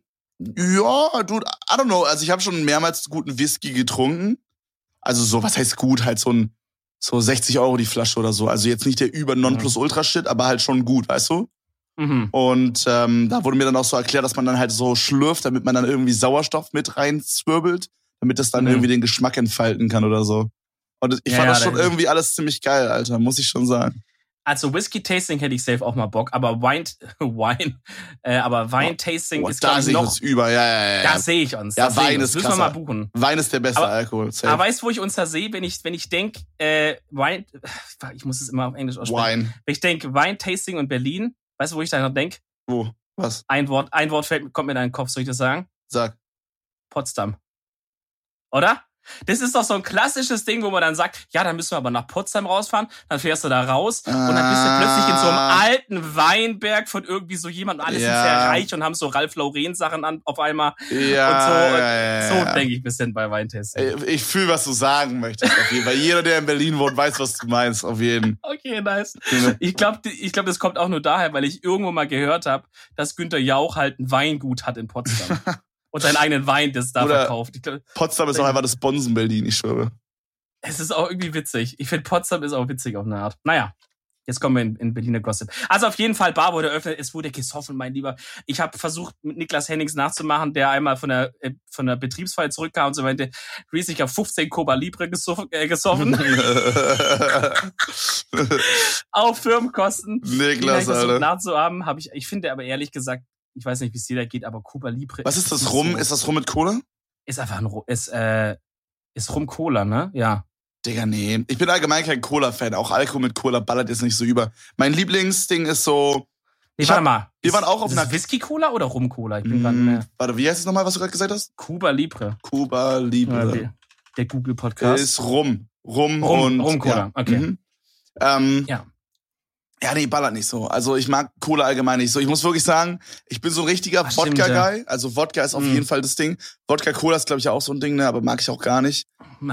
ja, dude, I don't know. Also ich habe schon mehrmals guten Whisky getrunken. Also so, was heißt gut? Halt so ein so sechzig Euro die Flasche oder so. Also jetzt nicht der über Nonplusultra-Shit, aber halt schon gut, weißt du? Mhm. Und ähm, da wurde mir dann auch so erklärt, dass man dann halt so schlürft, damit man dann irgendwie Sauerstoff mit reinzwirbelt, damit das dann mhm. irgendwie den Geschmack entfalten kann oder so. Und ich ja, fand das ja, schon irgendwie alles ziemlich geil, Alter, muss ich schon sagen. Also Whisky-Tasting hätte ich safe auch mal Bock, aber Wein, Wein, äh, aber Wein-Tasting oh, ist, glaube ich, noch... Da sehe ich uns über, ja, ja, ja. Da sehe ich uns. Ja, Wein ist Müssen krasser. wir mal buchen. Wein ist der beste aber, Alkohol, safe. Aber weißt du, wo ich uns da sehe, wenn ich, wenn ich denke, äh, Wein, ich muss es immer auf Englisch aussprechen. Wein. Wenn ich denke, Wein-Tasting in Berlin, weißt du, wo ich da noch denke? Wo? Was? Ein Wort, ein Wort fällt, kommt mir in deinen Kopf, soll ich das sagen? Sag. Potsdam. Oder? Das ist doch so ein klassisches Ding, wo man dann sagt, ja, dann müssen wir aber nach Potsdam rausfahren, dann fährst du da raus ah. und dann bist du plötzlich in so einem alten Weinberg von irgendwie so jemandem, alle ja. sind sehr reich und haben so Ralph Lauren Sachen an auf einmal ja, und so. Ja, ja, so ja. denke ich ein bisschen bei Weintasting. Ich, ich fühle, was du sagen möchtest, auf jeden Fall. Jeder, der in Berlin wohnt, weiß, was du meinst, auf jeden. Okay, nice. Ich glaube, ich glaub, das kommt auch nur daher, weil ich irgendwo mal gehört habe, dass Günther Jauch halt ein Weingut hat in Potsdam. Und seinen eigenen Wein, das da Oder verkauft. Ich glaub, Potsdam ist auch einfach das Bonsen-Berlin, ich schwöre. Es ist auch irgendwie witzig. Ich finde, Potsdam ist auch witzig auf eine Art. Naja. Jetzt kommen wir in, in Berliner Gossip. Also auf jeden Fall, Bar wurde eröffnet, es wurde gesoffen, mein Lieber. Ich habe versucht, mit Niklas Hennings nachzumachen, der einmal von der äh, von der Betriebsfeier zurückkam und so meinte, Reese, ich habe fünfzehn Cuba Libre gesoffen. Äh, gesoffen. Auf Firmenkosten. Niklas, versucht Alter. nachzuhaben, habe ich, ich finde aber ehrlich gesagt, ich weiß nicht, wie es dir da geht, aber Cuba Libre. Was ist das Rum? So, ist das Rum mit Cola? ist einfach ein, ist, äh, ist Rum Cola, ne? Ja. Digga, nee. Ich bin allgemein kein Cola-Fan. Auch Alkohol mit Cola ballert jetzt nicht so über. Mein Lieblingsding ist so... Nee, warte mal. Wir ist, waren auch auf ist einer... Whisky-Cola oder Rum-Cola? Ich bin mm, gerade mehr... Warte, wie heißt es nochmal, was du gerade gesagt hast? Cuba Libre. Cuba Libre. Ja, der, der Google-Podcast. Ist Rum. Rum, Rum und... Rum-Cola, ja. okay. Mhm. Ähm, ja. Ja, nee, ballert nicht so. Also ich mag Cola allgemein nicht so. Ich muss wirklich sagen, ich bin so ein richtiger Ach, Wodka-Guy. stimmt, Also Wodka ist auf Mm. jeden Fall das Ding. Wodka-Cola ist, glaube ich, auch so ein Ding, ne? Aber mag ich auch gar nicht.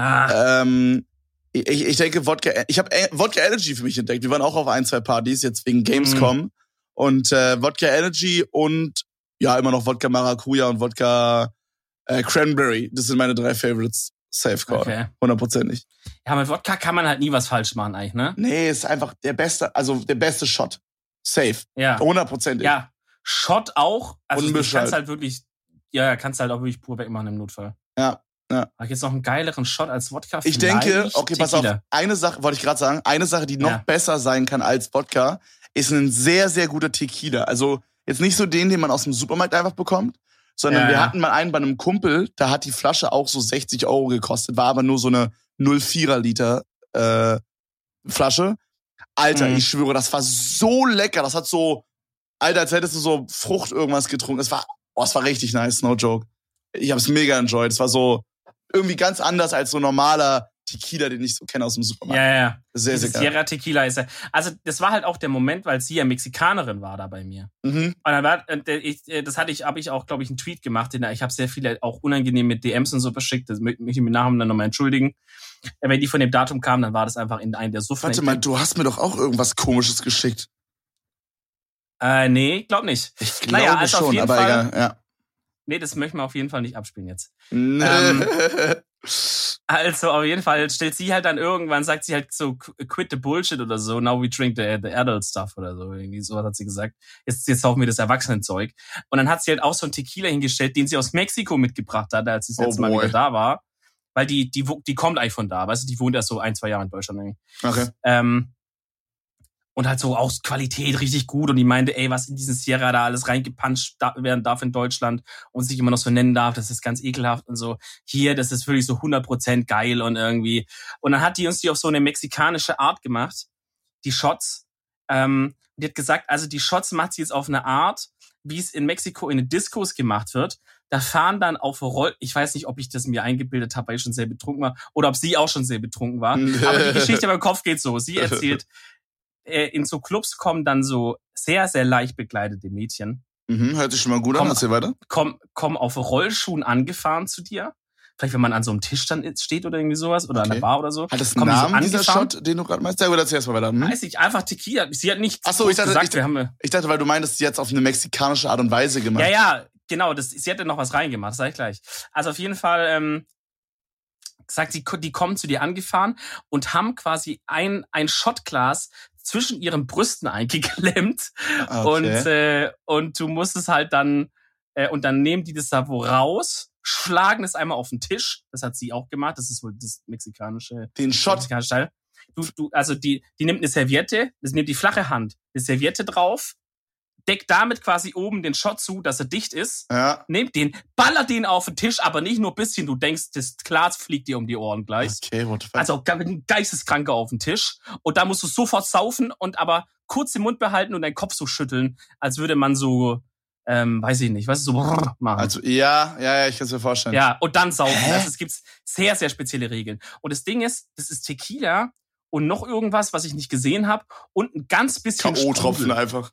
Ah, Ähm, ich, ich denke, Wodka... Ich habe Wodka Energy für mich entdeckt. Wir waren auch auf ein, zwei Partys, jetzt wegen Gamescom. Mm. Und äh, Wodka Energy und ja, immer noch Wodka Maracuja und Wodka äh, Cranberry. Das sind meine drei Favorites. Safe Call. okay. Hundertprozentig. Ja, mit Wodka kann man halt nie was falsch machen eigentlich, ne? Nee, ist einfach der beste, also der beste Shot. Safe. Ja. Hundertprozentig. Ja. Shot auch. Also du Unbescheid. kannst halt wirklich... Ja, kannst halt auch wirklich pur wegmachen im Notfall. Ja. Ja. Habe ich jetzt noch einen geileren Shot als Wodka? Ich denke, Vielleicht okay, pass auf, Tequila. eine Sache, wollte ich gerade sagen, eine Sache, die noch Ja. besser sein kann als Wodka, ist ein sehr, sehr guter Tequila. Also jetzt nicht so den, den man aus dem Supermarkt einfach bekommt, sondern Ja, wir ja. hatten mal einen bei einem Kumpel, da hat die Flasche auch so sechzig Euro gekostet, war aber nur so eine null Komma vierer Liter äh, Flasche. Alter, Mhm. ich schwöre, das war so lecker. Das hat so, Alter, als hättest du so Frucht irgendwas getrunken. Es war, oh, es war richtig nice, no joke. Ich habe es mega enjoyed. Es war so irgendwie ganz anders als so normaler Tequila, den ich so kenne aus dem Supermarkt. Ja, ja, ja. Sehr, sehr Dieses geil. Sierra Tequila ist ja... Also das war halt auch der Moment, weil sie ja Mexikanerin war da bei mir. Mhm. Und dann war, äh, ich, äh, das hatte ich, habe ich auch, glaube ich, einen Tweet gemacht. Den, ich habe sehr viele auch unangenehm mit D Ms und so verschickt. Das möchte ich mich nachher dann nochmal entschuldigen. Äh, Wenn die von dem Datum kamen, dann war das einfach in einen der Suffen. Warte mal, du hast mir doch auch irgendwas Komisches geschickt. Äh, nee, glaub nicht. Ich glaube Naja, also auf schon, jeden aber Fall- egal. Ja. Nee, das möchten wir auf jeden Fall nicht abspielen jetzt. Ähm. Also auf jeden Fall stellt sie halt dann irgendwann, sagt sie halt so, quit the bullshit oder so, now we drink the, the adult stuff oder so. Irgendwie sowas hat sie gesagt. Jetzt, jetzt saufen wir das Erwachsenenzeug. Und dann hat sie halt auch so einen Tequila hingestellt, den sie aus Mexiko mitgebracht hatte, als sie das Oh letzte Mal boy. wieder da war. Weil die, die, wo- die kommt eigentlich von da, weißt du, die wohnt erst so ein, zwei Jahre in Deutschland irgendwie. Okay. Ähm, und halt so auch Qualität richtig gut. Und die meinte, ey, was in diesen Sierra da alles reingepanscht da- werden darf in Deutschland und sich immer noch so nennen darf, das ist ganz ekelhaft und so. Hier, das ist wirklich so hundert Prozent geil und irgendwie. Und dann hat die uns die auf so eine mexikanische Art gemacht, die Shots. Ähm, die hat gesagt, also die Shots macht sie jetzt auf eine Art, wie es in Mexiko in den Diskos gemacht wird. Da fahren dann auf Roll, ich weiß nicht, ob ich das mir eingebildet habe, weil ich schon sehr betrunken war, oder ob sie auch schon sehr betrunken war. Aber die Geschichte in meinem Kopf geht so. Sie erzählt, äh, in so Clubs kommen dann so sehr, sehr leicht bekleidete Mädchen, Mhm, hört sich schon mal gut Komm. an. Erzähl weiter. kommen, kommen auf Rollschuhen angefahren zu dir. Vielleicht, wenn man an so einem Tisch dann steht oder irgendwie sowas, oder an Okay. der Bar oder so. Hat das einen Kommen die so Namen, dieser angefahren? Shot, den du gerade meinst? Ja, gut, erzähl erst mal weiter. Hm? Weiß ich, einfach Tequila. Sie hat nicht Ach so, ich dachte- gesagt, ich- wir haben... Ich dachte, weil du meintest, sie jetzt auf eine mexikanische Art und Weise gemacht. Ja, ja, genau. Das, sie hätte noch was reingemacht, das sag ich gleich. Also auf jeden Fall ähm, sagt sie, die kommen zu dir angefahren und haben quasi ein, ein Shotglas zwischen ihren Brüsten eingeklemmt. Okay. Und, äh, und du musst es halt dann, äh, und dann nehmen die das da wo raus, schlagen es einmal auf den Tisch. Das hat sie auch gemacht. Das ist wohl das mexikanische, Den Shot. mexikanische Teil. Du, du, also die, die nimmt eine Serviette, das nimmt die flache Hand, eine Serviette drauf, deckt damit quasi oben den Shot zu, dass er dicht ist, Ja. nimmt den, ballert den auf den Tisch, aber nicht nur ein bisschen, du denkst, das Glas fliegt dir um die Ohren gleich. Okay, what the fuck. Also ein Geisteskranker auf den Tisch. Und da musst du sofort saufen und aber kurz den Mund behalten und deinen Kopf so schütteln, als würde man so, ähm, weiß ich nicht, weißt du, so brrr machen. Also, ja, ja, ja, ich kann es mir vorstellen. Ja, und dann saufen. Hä? Also es gibt sehr, sehr spezielle Regeln. Und das Ding ist, das ist Tequila und noch irgendwas, was ich nicht gesehen habe und ein ganz bisschen K O-Tropfen Sprudel. einfach.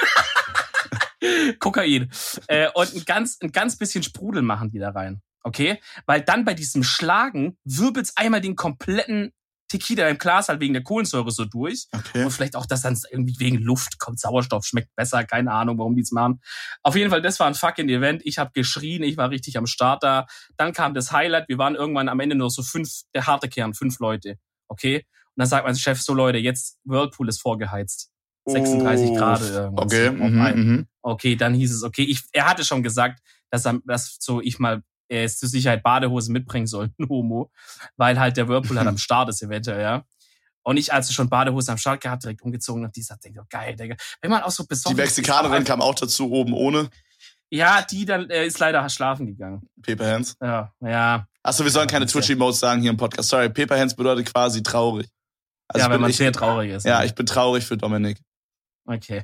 Kokain. Äh, und ein ganz, ein ganz bisschen Sprudel machen die da rein. Okay? Weil dann bei diesem Schlagen wirbelt's einmal den kompletten Tequila im Glas halt wegen der Kohlensäure so durch. Okay. Und vielleicht auch, dass dann irgendwie wegen Luft kommt, Sauerstoff schmeckt besser, keine Ahnung, warum die es machen. Auf jeden Fall, das war ein fucking Event. Ich habe geschrien, ich war richtig am Start da. Dann kam das Highlight, wir waren irgendwann am Ende nur so fünf, der harte Kern, fünf Leute. Okay? Und dann sagt mein Chef so, Leute, jetzt Whirlpool ist vorgeheizt. sechsunddreißig Oh, Grad irgendwas. Okay, mhm, Okay, dann hieß es, okay, ich, er hatte schon gesagt, dass, er, dass so ich mal er ist zur Sicherheit Badehosen mitbringen soll, ein Homo, weil halt der Whirlpool halt am Start ist eventuell, ja. Und ich, als ich schon Badehosen am Start gehabt, direkt umgezogen und die sagt, denke, geil, Digga. Wenn man auch so besoffen Die Mexikanerin kam auch dazu, oben ohne. Ja, die dann äh, ist leider schlafen gegangen. Paper Hands. Ja, ja. Achso, wir sollen keine Twitch-Emotes sagen hier im Podcast. Sorry, Paper Hands bedeutet quasi traurig. Also ja, wenn man ich, sehr traurig ist. Ja, ne? ich bin traurig für Dominik. Okay.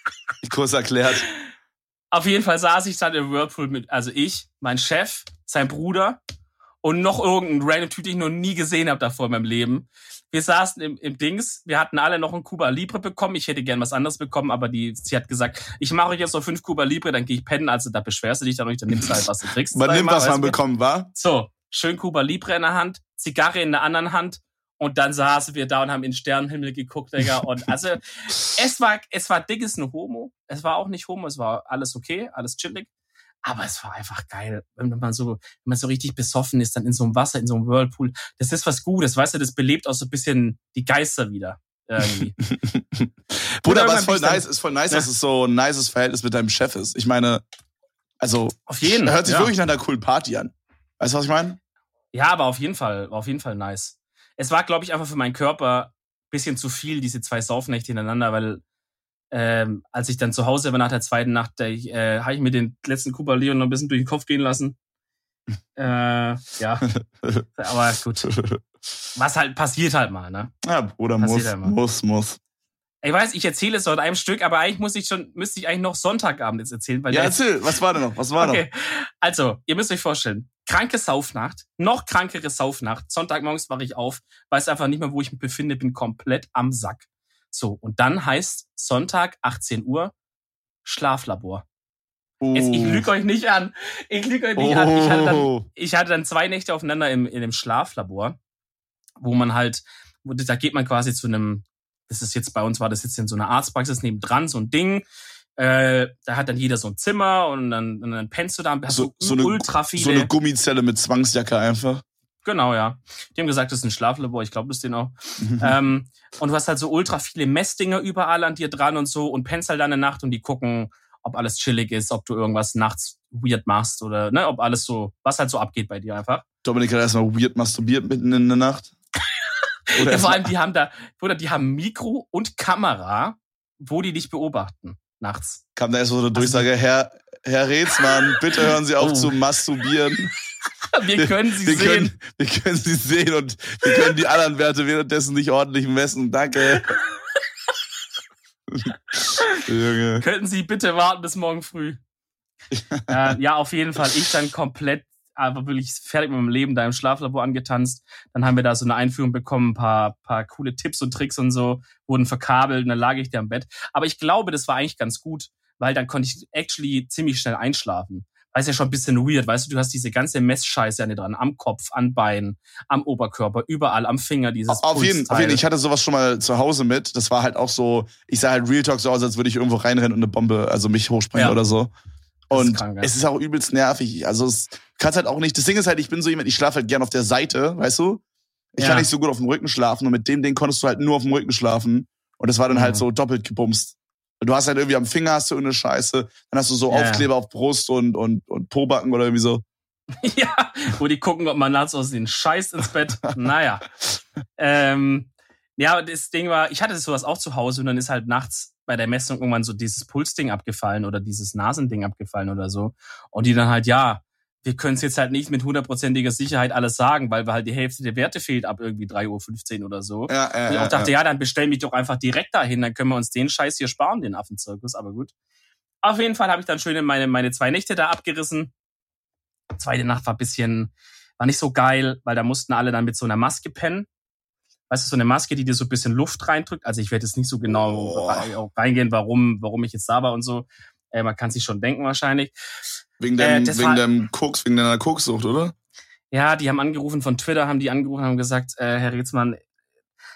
Kurz erklärt. Auf jeden Fall saß ich dann im Whirlpool mit, also ich, mein Chef, sein Bruder und noch irgendein random Typ, den ich noch nie gesehen habe davor in meinem Leben. Wir saßen im, im Dings, wir hatten alle noch ein Cuba Libre bekommen. Ich hätte gern was anderes bekommen, aber die, sie hat gesagt, ich mache euch jetzt noch fünf Cuba Libre, dann gehe ich pennen. Also da beschwerst du dich dann nicht, dann nimmst du halt, was du kriegst. Man nimmt, mal, was man bekommen, wa? So, schön Cuba Libre in der Hand, Zigarre in der anderen Hand. Und dann saßen wir da und haben in den Sternenhimmel geguckt, Digga. Und also, es war, es war dickes ein Homo. Es war auch nicht Homo, es war alles okay, alles chillig. Aber es war einfach geil, wenn man so, wenn man so richtig besoffen ist, dann in so einem Wasser, in so einem Whirlpool. Das ist was Gutes, weißt du, das belebt auch so ein bisschen die Geister wieder. Irgendwie. Bruder, was voll nice ist, voll nice, ja. dass es so ein nices Verhältnis mit deinem Chef ist. Ich meine, also, auf jeden hört sich ja. wirklich nach einer coolen Party an. Weißt du, was ich meine? Ja, aber auf jeden Fall, auf jeden Fall nice. Es war, glaube ich, einfach für meinen Körper ein bisschen zu viel, diese zwei Saufnächte hintereinander, weil ähm, als ich dann zu Hause war nach der zweiten Nacht, äh, habe ich mir den letzten Cuba Leon noch ein bisschen durch den Kopf gehen lassen. Äh, ja, aber gut. Was halt passiert halt mal, ne? Ja, Bruder, passiert muss, halt mal. muss, muss. Ich weiß, ich erzähle es so in einem Stück, aber eigentlich muss ich schon, müsste ich eigentlich noch Sonntagabend jetzt erzählen. Weil Ja, der erzähl, was war denn noch? Was war okay. noch? Also, ihr müsst euch vorstellen, kranke Saufnacht, noch krankere Saufnacht. Sonntagmorgens wache ich auf, weiß einfach nicht mehr, wo ich mich befinde, bin komplett am Sack. So, und dann heißt Sonntag, achtzehn Uhr, Schlaflabor. Oh. Jetzt, ich lüge euch nicht an. Ich lüge euch nicht oh. an. Ich hatte, dann, ich hatte dann zwei Nächte aufeinander im, in einem Schlaflabor, wo man halt, wo, da geht man quasi zu einem, das ist jetzt bei uns, war das jetzt in so einer Arztpraxis nebendran, so ein Ding. Äh, da hat dann jeder so ein Zimmer und dann, und dann pennst du da, hast so, so, so eine, ultra viele. So eine Gummizelle mit Zwangsjacke einfach. Genau, ja. Die haben gesagt, das ist ein Schlaflabor, ich glaube das denen auch. ähm, und du hast halt so ultra viele Messdinger überall an dir dran und so und pennst halt dann eine Nacht und die gucken, ob alles chillig ist, ob du irgendwas nachts weird machst oder ne, ob alles so, was halt so abgeht bei dir einfach. Dominik hat erstmal weird masturbiert mitten in der Nacht. Oder ja, vor allem, die haben da, oder die haben Mikro und Kamera, wo die dich beobachten, nachts. Kam da erst so eine Durchsage, also, Herr, Herr Rätsmann, bitte hören Sie auf oh. zu masturbieren. Wir können sie wir, wir sehen. Können, wir können sie sehen und wir können die anderen Werte währenddessen nicht ordentlich messen. Danke. Junge. Könnten Sie bitte warten bis morgen früh? äh, ja, auf jeden Fall. Ich dann komplett, aber wirklich fertig mit meinem Leben da im Schlaflabor angetanzt. Dann haben wir da so eine Einführung bekommen, ein paar, paar coole Tipps und Tricks und so, wurden verkabelt und dann lag ich da im Bett. Aber ich glaube, das war eigentlich ganz gut, weil dann konnte ich actually ziemlich schnell einschlafen. Weil es ja schon ein bisschen weird, weißt du, du hast diese ganze Messscheiße an dir dran, am Kopf, an Beinen, am Oberkörper, überall, am Finger, dieses Auf jeden, auf jeden Fall, ich hatte sowas schon mal zu Hause mit, das war halt auch so, ich sah halt Real Talk so aus, als würde ich irgendwo reinrennen und eine Bombe, also mich hochspringen ja. oder so. Und ist krank, ja. es ist auch übelst nervig, also es kannst halt auch nicht, das Ding ist halt, ich bin so jemand, ich schlafe halt gern auf der Seite, weißt du? Ich ja. kann nicht so gut auf dem Rücken schlafen und mit dem Ding konntest du halt nur auf dem Rücken schlafen und das war dann mhm. halt so doppelt gebumst. Du hast halt irgendwie am Finger hast du irgendeine Scheiße, dann hast du so ja. Aufkleber auf Brust und, und, und Pobacken oder irgendwie so. Ja, wo die gucken, ob man nachts aus den Scheiß ins Bett. Naja. ähm, ja, das Ding war, ich hatte sowas auch zu Hause und dann ist halt nachts bei der Messung irgendwann so dieses Pulsding abgefallen oder dieses Nasending abgefallen oder so. Und die dann halt, ja, wir können es jetzt halt nicht mit hundertprozentiger Sicherheit alles sagen, weil wir halt die Hälfte der Werte fehlt ab irgendwie drei Uhr fünfzehn oder so. Ja, ja, und ich auch dachte, ja, ja, dann bestell mich doch einfach direkt dahin, dann können wir uns den Scheiß hier sparen, den Affenzirkus, aber gut. Auf jeden Fall habe ich dann schön meine, meine zwei Nächte da abgerissen. Die zweite Nacht war ein bisschen, war nicht so geil, weil da mussten alle dann mit so einer Maske pennen. Weißt du, so eine Maske, die dir so ein bisschen Luft reindrückt. Also ich werde jetzt nicht so genau oh. reingehen, warum, warum ich jetzt da war und so. Äh, man kann sich schon denken wahrscheinlich. Wegen deinem, äh, wegen deinem Koks, wegen deiner Kokssucht, oder? Ja, die haben angerufen von Twitter, haben die angerufen und haben gesagt, äh, Herr Rätsmann,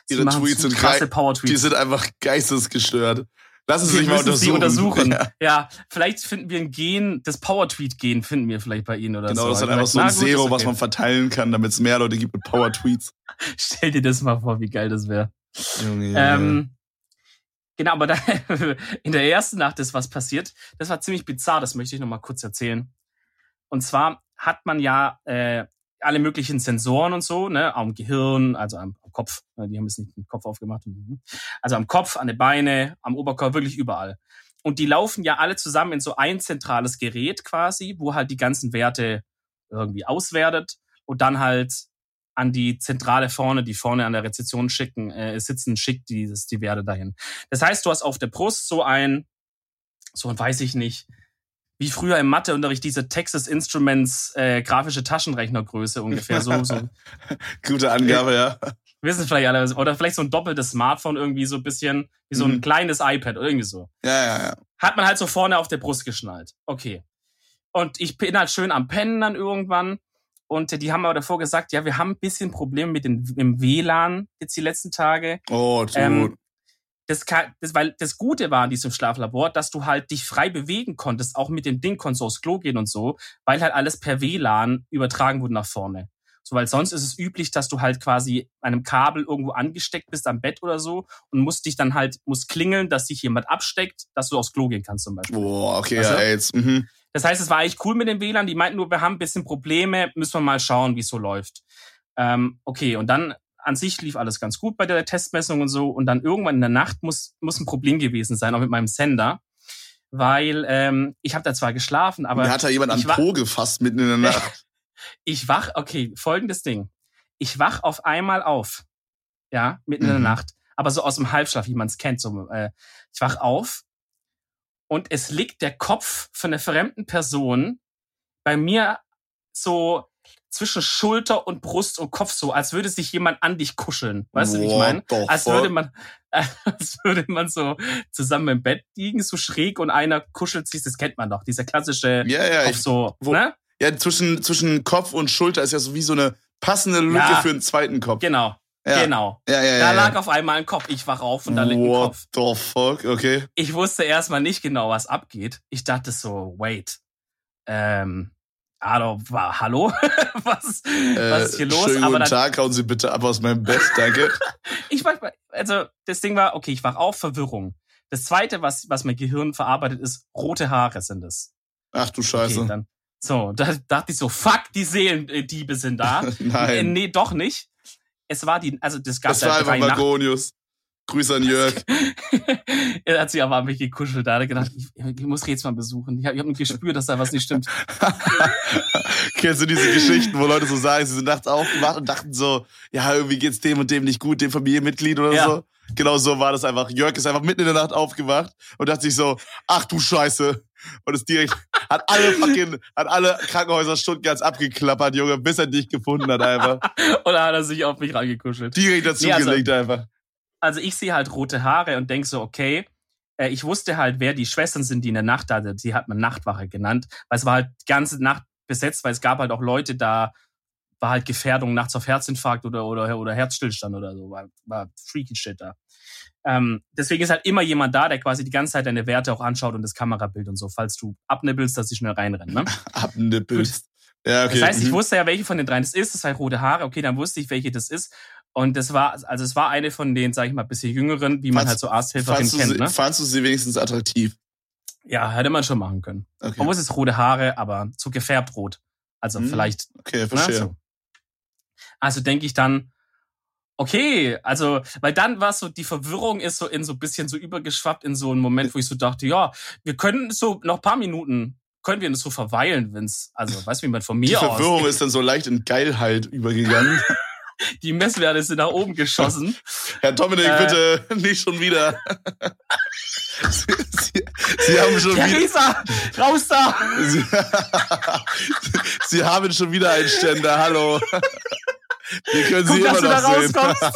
Ihre Tweets sind krasse Power-Tweets. Die sind einfach geistesgestört. Lassen Sie wir sich mal untersuchen. Sie untersuchen. Ja. ja, vielleicht finden wir ein Gen, das Power-Tweet-Gen finden wir vielleicht bei Ihnen oder genau, so. Genau, das ist einfach so ein Zero, okay. was man verteilen kann, damit es mehr Leute gibt mit Power-Tweets. Stell dir das mal vor, wie geil das wäre. Junge, ähm, genau, aber da, in der ersten Nacht ist was passiert. Das war ziemlich bizarr, das möchte ich noch mal kurz erzählen. Und zwar hat man ja äh, alle möglichen Sensoren und so, ne, am Gehirn, also am, am Kopf. Die haben jetzt nicht den Kopf aufgemacht. Also am Kopf, an den Beine, am Oberkörper, wirklich überall. Und die laufen ja alle zusammen in so ein zentrales Gerät quasi, wo halt die ganzen Werte irgendwie auswertet und dann halt an die Zentrale vorne, die vorne an der Rezeption schicken, äh, sitzen, schickt die, die Werte dahin. Das heißt, du hast auf der Brust so ein, so ein, weiß ich nicht, wie früher im Matheunterricht diese Texas Instruments äh, grafische Taschenrechnergröße ungefähr. so, so. Gute Angabe, ja. Wissen vielleicht alle. Oder vielleicht so ein doppeltes Smartphone irgendwie so ein bisschen, wie so ein mhm. kleines iPad oder irgendwie so. Ja, ja, ja. Hat man halt so vorne auf der Brust geschnallt. Okay. Und ich bin halt schön am Pennen dann irgendwann. Und die haben aber davor gesagt, ja, wir haben ein bisschen Probleme mit dem, mit dem W L A N jetzt die letzten Tage. Oh, tot. Ähm, Das, kann, das, weil das Gute war an diesem Schlaflabor, dass du halt dich frei bewegen konntest, auch mit dem Ding konntest du aufs Klo gehen und so, weil halt alles per W L A N übertragen wurde nach vorne. So, weil sonst ist es üblich, dass du halt quasi an einem Kabel irgendwo angesteckt bist am Bett oder so und musst dich dann halt, musst klingeln, dass dich jemand absteckt, dass du aufs Klo gehen kannst zum Beispiel. Boah, okay, weißt du? Ja, jetzt. Mhm. Das heißt, es war eigentlich cool mit dem W L A N. Die meinten nur, wir haben ein bisschen Probleme, müssen wir mal schauen, wie es so läuft. Ähm, okay, und dann an sich lief alles ganz gut bei der Testmessung und so. Und dann irgendwann in der Nacht muss muss ein Problem gewesen sein, auch mit meinem Sender. Weil ähm, ich habe da zwar geschlafen, aber... Mir hat da jemand an Po gefasst mitten in der Nacht. Ich wach, okay, folgendes Ding. Ich wach auf einmal auf. Ja, mitten mhm. in der Nacht. Aber so aus dem Halbschlaf, wie man es kennt. So, äh, ich wach auf und es liegt der Kopf von einer fremden Person bei mir so... zwischen Schulter und Brust und Kopf so, als würde sich jemand an dich kuscheln. Weißt du, wie ich meine? Als würde man, als würde man so zusammen im Bett liegen, so schräg und einer kuschelt sich, das kennt man doch, dieser klassische ja, ja, Kopf ich, so, wo, ne? Ja, zwischen, zwischen Kopf und Schulter ist ja so wie so eine passende Lücke ja, für einen zweiten Kopf. Genau. Ja. Genau. Ja, ja, ja, da lag ja. auf einmal ein Kopf. Ich wach auf und da liegt ein What Kopf. the fuck? Okay. Ich wusste erstmal nicht genau, was abgeht. Ich dachte so, wait, ähm, Hallo, hallo? was, äh, was ist hier los? Schönen Aber guten dann, Tag, hauen Sie bitte ab aus meinem Bett, danke. ich war, also das Ding war, okay, ich wach auf, Verwirrung. Das Zweite, was was mein Gehirn verarbeitet, ist, rote Haare sind es. Ach du Scheiße. Okay, dann, so, da dachte ich so, fuck, die Seelendiebe sind da. Nein. Äh, nee, doch nicht. Es war die, also das gab es war einfach Magonius. Grüße an Jörg. Er hat sich aber an mich gekuschelt. Da hat er gedacht, ich, ich muss jetzt mal besuchen. Ich habe ich hab gespürt, dass da was nicht stimmt. Kennst du diese Geschichten, wo Leute so sagen, sie sind nachts aufgewacht und dachten so, ja, irgendwie geht's dem und dem nicht gut, dem Familienmitglied oder ja. so? Genau so war das einfach. Jörg ist einfach mitten in der Nacht aufgewacht und dachte sich so, ach du Scheiße. Und ist direkt, hat alle fucking, hat alle Krankenhäuser Stuttgarts abgeklappert, Junge, bis er dich gefunden hat einfach. Und dann hat er sich auf mich rangekuschelt. Direkt dazu nee, also, gelegt einfach. Also ich sehe halt rote Haare und denk so, okay, äh, ich wusste halt, wer die Schwestern sind, die in der Nacht da sind. Die hat man Nachtwache genannt, weil es war halt die ganze Nacht besetzt, weil es gab halt auch Leute, da war halt Gefährdung nachts auf Herzinfarkt oder oder oder Herzstillstand oder so, war, war freaky shit da. Ähm, deswegen ist halt immer jemand da, der quasi die ganze Zeit deine Werte auch anschaut und das Kamerabild und so, falls du abnippelst, dass sie schnell reinrennen. Ne? Abnippelst. Ja, okay. Das heißt, ich mhm. wusste ja, welche von den dreien das ist. Das war rote Haare. Okay, dann wusste ich, welche das ist. Und das war, also es war eine von den, sag ich mal, bisschen jüngeren, wie man fandst, halt so Arzthelferin kennt. Sie, ne? Fandst du sie wenigstens attraktiv? Ja, hätte man schon machen können. Okay. Man muss es rote Haare, aber zu gefärbt rot. Also hm. vielleicht. Okay, verstehe. Ne, so. Also denke ich dann, okay, also, weil dann war so, die Verwirrung ist so in so ein bisschen so übergeschwappt in so einen Moment, wo ich so dachte, ja, wir können so noch ein paar Minuten, können wir das so verweilen, wenn's, also, weißt du, wie man von mir aus. Die Verwirrung aus, ist dann so leicht in Geilheit übergegangen. Die Messwerte sind nach oben geschossen. Herr Dominik, äh, bitte nicht schon wieder. Sie, Sie, Sie haben schon Theresa, wieder... raus da! Sie, Sie haben schon wieder einen Ständer, hallo. Wir können Guck, Sie immer dass noch du da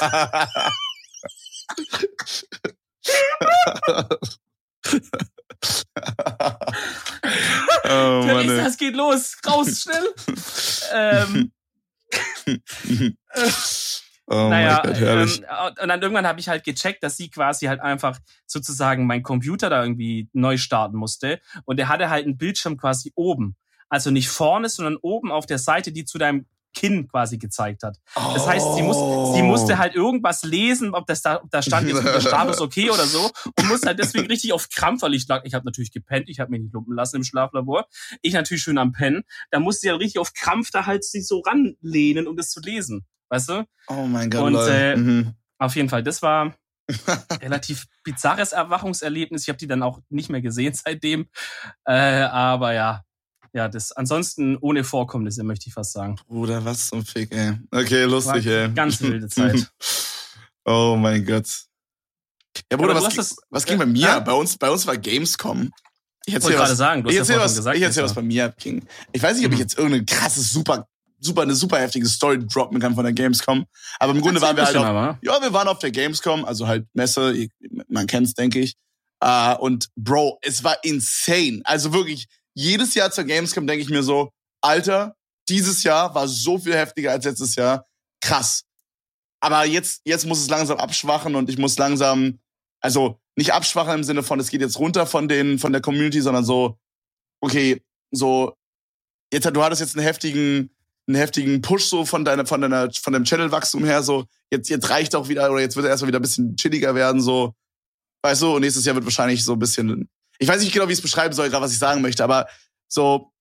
sehen. Oh, Theresa, es geht los. Raus, schnell. ähm... Oh naja, mein Gott, herrlich. Ähm, und dann irgendwann habe ich halt gecheckt, dass sie quasi halt einfach sozusagen mein Computer da irgendwie neu starten musste. Und der hatte halt einen Bildschirm quasi oben. Also nicht vorne, sondern oben auf der Seite, die zu deinem Kinn quasi gezeigt hat. Das heißt, sie, muss, sie musste halt irgendwas lesen, ob das da, ob da stand jetzt der Status okay oder so, und musste halt deswegen richtig auf Krampf, weil ich lag, ich habe natürlich gepennt, ich habe mich nicht lumpen lassen im Schlaflabor, ich natürlich schön am Pennen, da musste sie halt richtig auf Krampf da halt sich so ranlehnen, um das zu lesen, weißt du? Oh mein Gott, und äh, mhm. auf jeden Fall, das war relativ bizarres Erwachungserlebnis, ich habe die dann auch nicht mehr gesehen seitdem, äh, aber ja, Ja, das ansonsten ohne Vorkommnisse, möchte ich fast sagen. Bruder, was zum Fick, ey. Okay, lustig, ey. Ganz wilde Zeit. Oh mein Gott. Ja, Bruder, ja, was, das, was ging bei mir? Ja? Bei uns, bei uns war Gamescom. Ich erzähl was, sagen, du hast ich erzähl ja was, gesagt, ich erzähl was bei mir ging. Ich weiß nicht, ob ich jetzt irgendeine krasse, super, super, eine super heftige Story droppen kann von der Gamescom. Aber im Grunde waren wir halt auf, aber. ja, wir waren auf der Gamescom, also halt Messe, man kennt's, denke ich. Uh, und Bro, es war insane. Also wirklich, jedes Jahr zur Gamescom denke ich mir so, Alter, dieses Jahr war so viel heftiger als letztes Jahr. Krass. Aber jetzt, jetzt muss es langsam abschwachen und ich muss langsam, also nicht abschwachen im Sinne von, es geht jetzt runter von den, von der Community, sondern so, okay, so, jetzt, du hattest jetzt einen heftigen, einen heftigen Push so von deiner, von deiner, von deinem Channel-Wachstum her, so, jetzt, jetzt reicht auch wieder, oder jetzt wird er erstmal wieder ein bisschen chilliger werden, so, weißt du, und nächstes Jahr wird wahrscheinlich so ein bisschen, ich weiß nicht genau, wie ich es beschreiben soll, gerade was ich sagen möchte, aber so,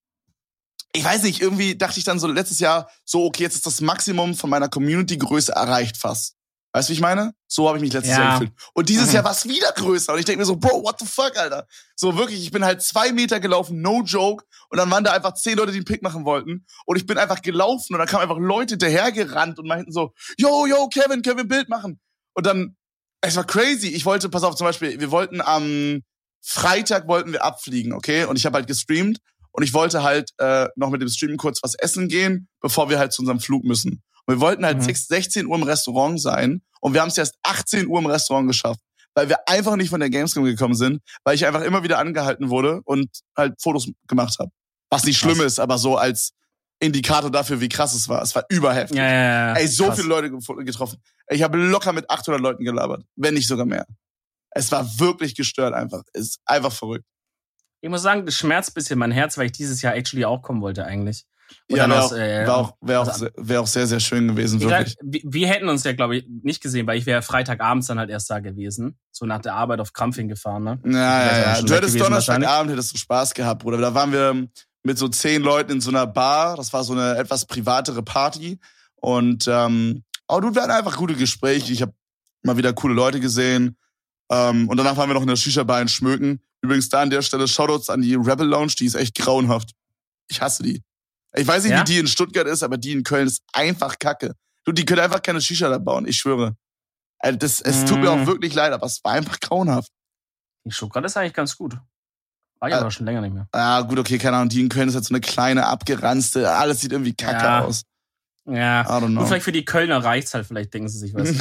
ich weiß nicht, irgendwie dachte ich dann so letztes Jahr, so, okay, jetzt ist das Maximum von meiner Community-Größe erreicht fast. Weißt du, wie ich meine? So habe ich mich letztes ja. Jahr gefühlt. Und dieses mhm. Jahr war es wieder größer. Und ich denke mir so, Bro, what the fuck, Alter? So wirklich, ich bin halt zwei Meter gelaufen, no joke. Und dann waren da einfach zehn Leute, die einen Pick machen wollten. Und ich bin einfach gelaufen und dann kamen einfach Leute hinterhergerannt und meinten so, yo, yo, Kevin, können wir ein Bild machen? Und dann, es war crazy. Ich wollte, pass auf, zum Beispiel, wir wollten am Freitag wollten wir abfliegen, okay? Und ich habe halt gestreamt. Und ich wollte halt äh, noch mit dem Stream kurz was essen gehen, bevor wir halt zu unserem Flug müssen. Und wir wollten halt mhm. sechzehn Uhr im Restaurant sein. Und wir haben es erst achtzehn Uhr im Restaurant geschafft. Weil wir einfach nicht von der Gamescom gekommen sind. Weil ich einfach immer wieder angehalten wurde und halt Fotos gemacht habe. Was nicht schlimm ist, aber so als Indikator dafür, wie krass es war. Es war überheftig. Ja, ja, ja. Ey, so krass. viele Leute getroffen. Ich habe locker mit achthundert Leuten gelabert. Wenn nicht sogar mehr. Es war wirklich gestört einfach. Es ist einfach verrückt. Ich muss sagen, das schmerzt ein bisschen mein Herz, weil ich dieses Jahr actually auch kommen wollte eigentlich. Und ja, wäre auch, äh, wär auch, wär auch, also, wär auch sehr, sehr schön gewesen, wirklich. Sag, wir, wir hätten uns ja, glaube ich, nicht gesehen, weil ich wäre Freitagabends dann halt erst da gewesen. So nach der Arbeit auf Krampf hingefahren, ne? Ja, ja, ja. Du hättest Donnerstagabend, hättest du Spaß gehabt, Bruder. Da waren wir mit so zehn Leuten in so einer Bar. Das war so eine etwas privatere Party. Und, ähm, aber du, wir hatten einfach gute Gespräche. Ich habe mal wieder coole Leute gesehen. Ähm, und danach waren wir noch in der Shisha-Bar in Schmöken. Übrigens da an der Stelle Shoutouts an die Rebel Lounge, die ist echt grauenhaft. Ich hasse die. Ich weiß nicht, ja? wie die in Stuttgart ist, aber die in Köln ist einfach kacke. Du, die können einfach keine Shisha da bauen, ich schwöre. Also das, es tut mir auch wirklich leid, aber es war einfach grauenhaft. Die Stuttgart ist eigentlich ganz gut. War ich äh, aber schon länger nicht mehr. Ah, gut, okay, keine Ahnung. Die in Köln ist halt so eine kleine, abgeranzte, alles sieht irgendwie kacke ja. aus. Ja, I don't know. Und vielleicht für die Kölner reicht's halt, vielleicht denken sie sich was.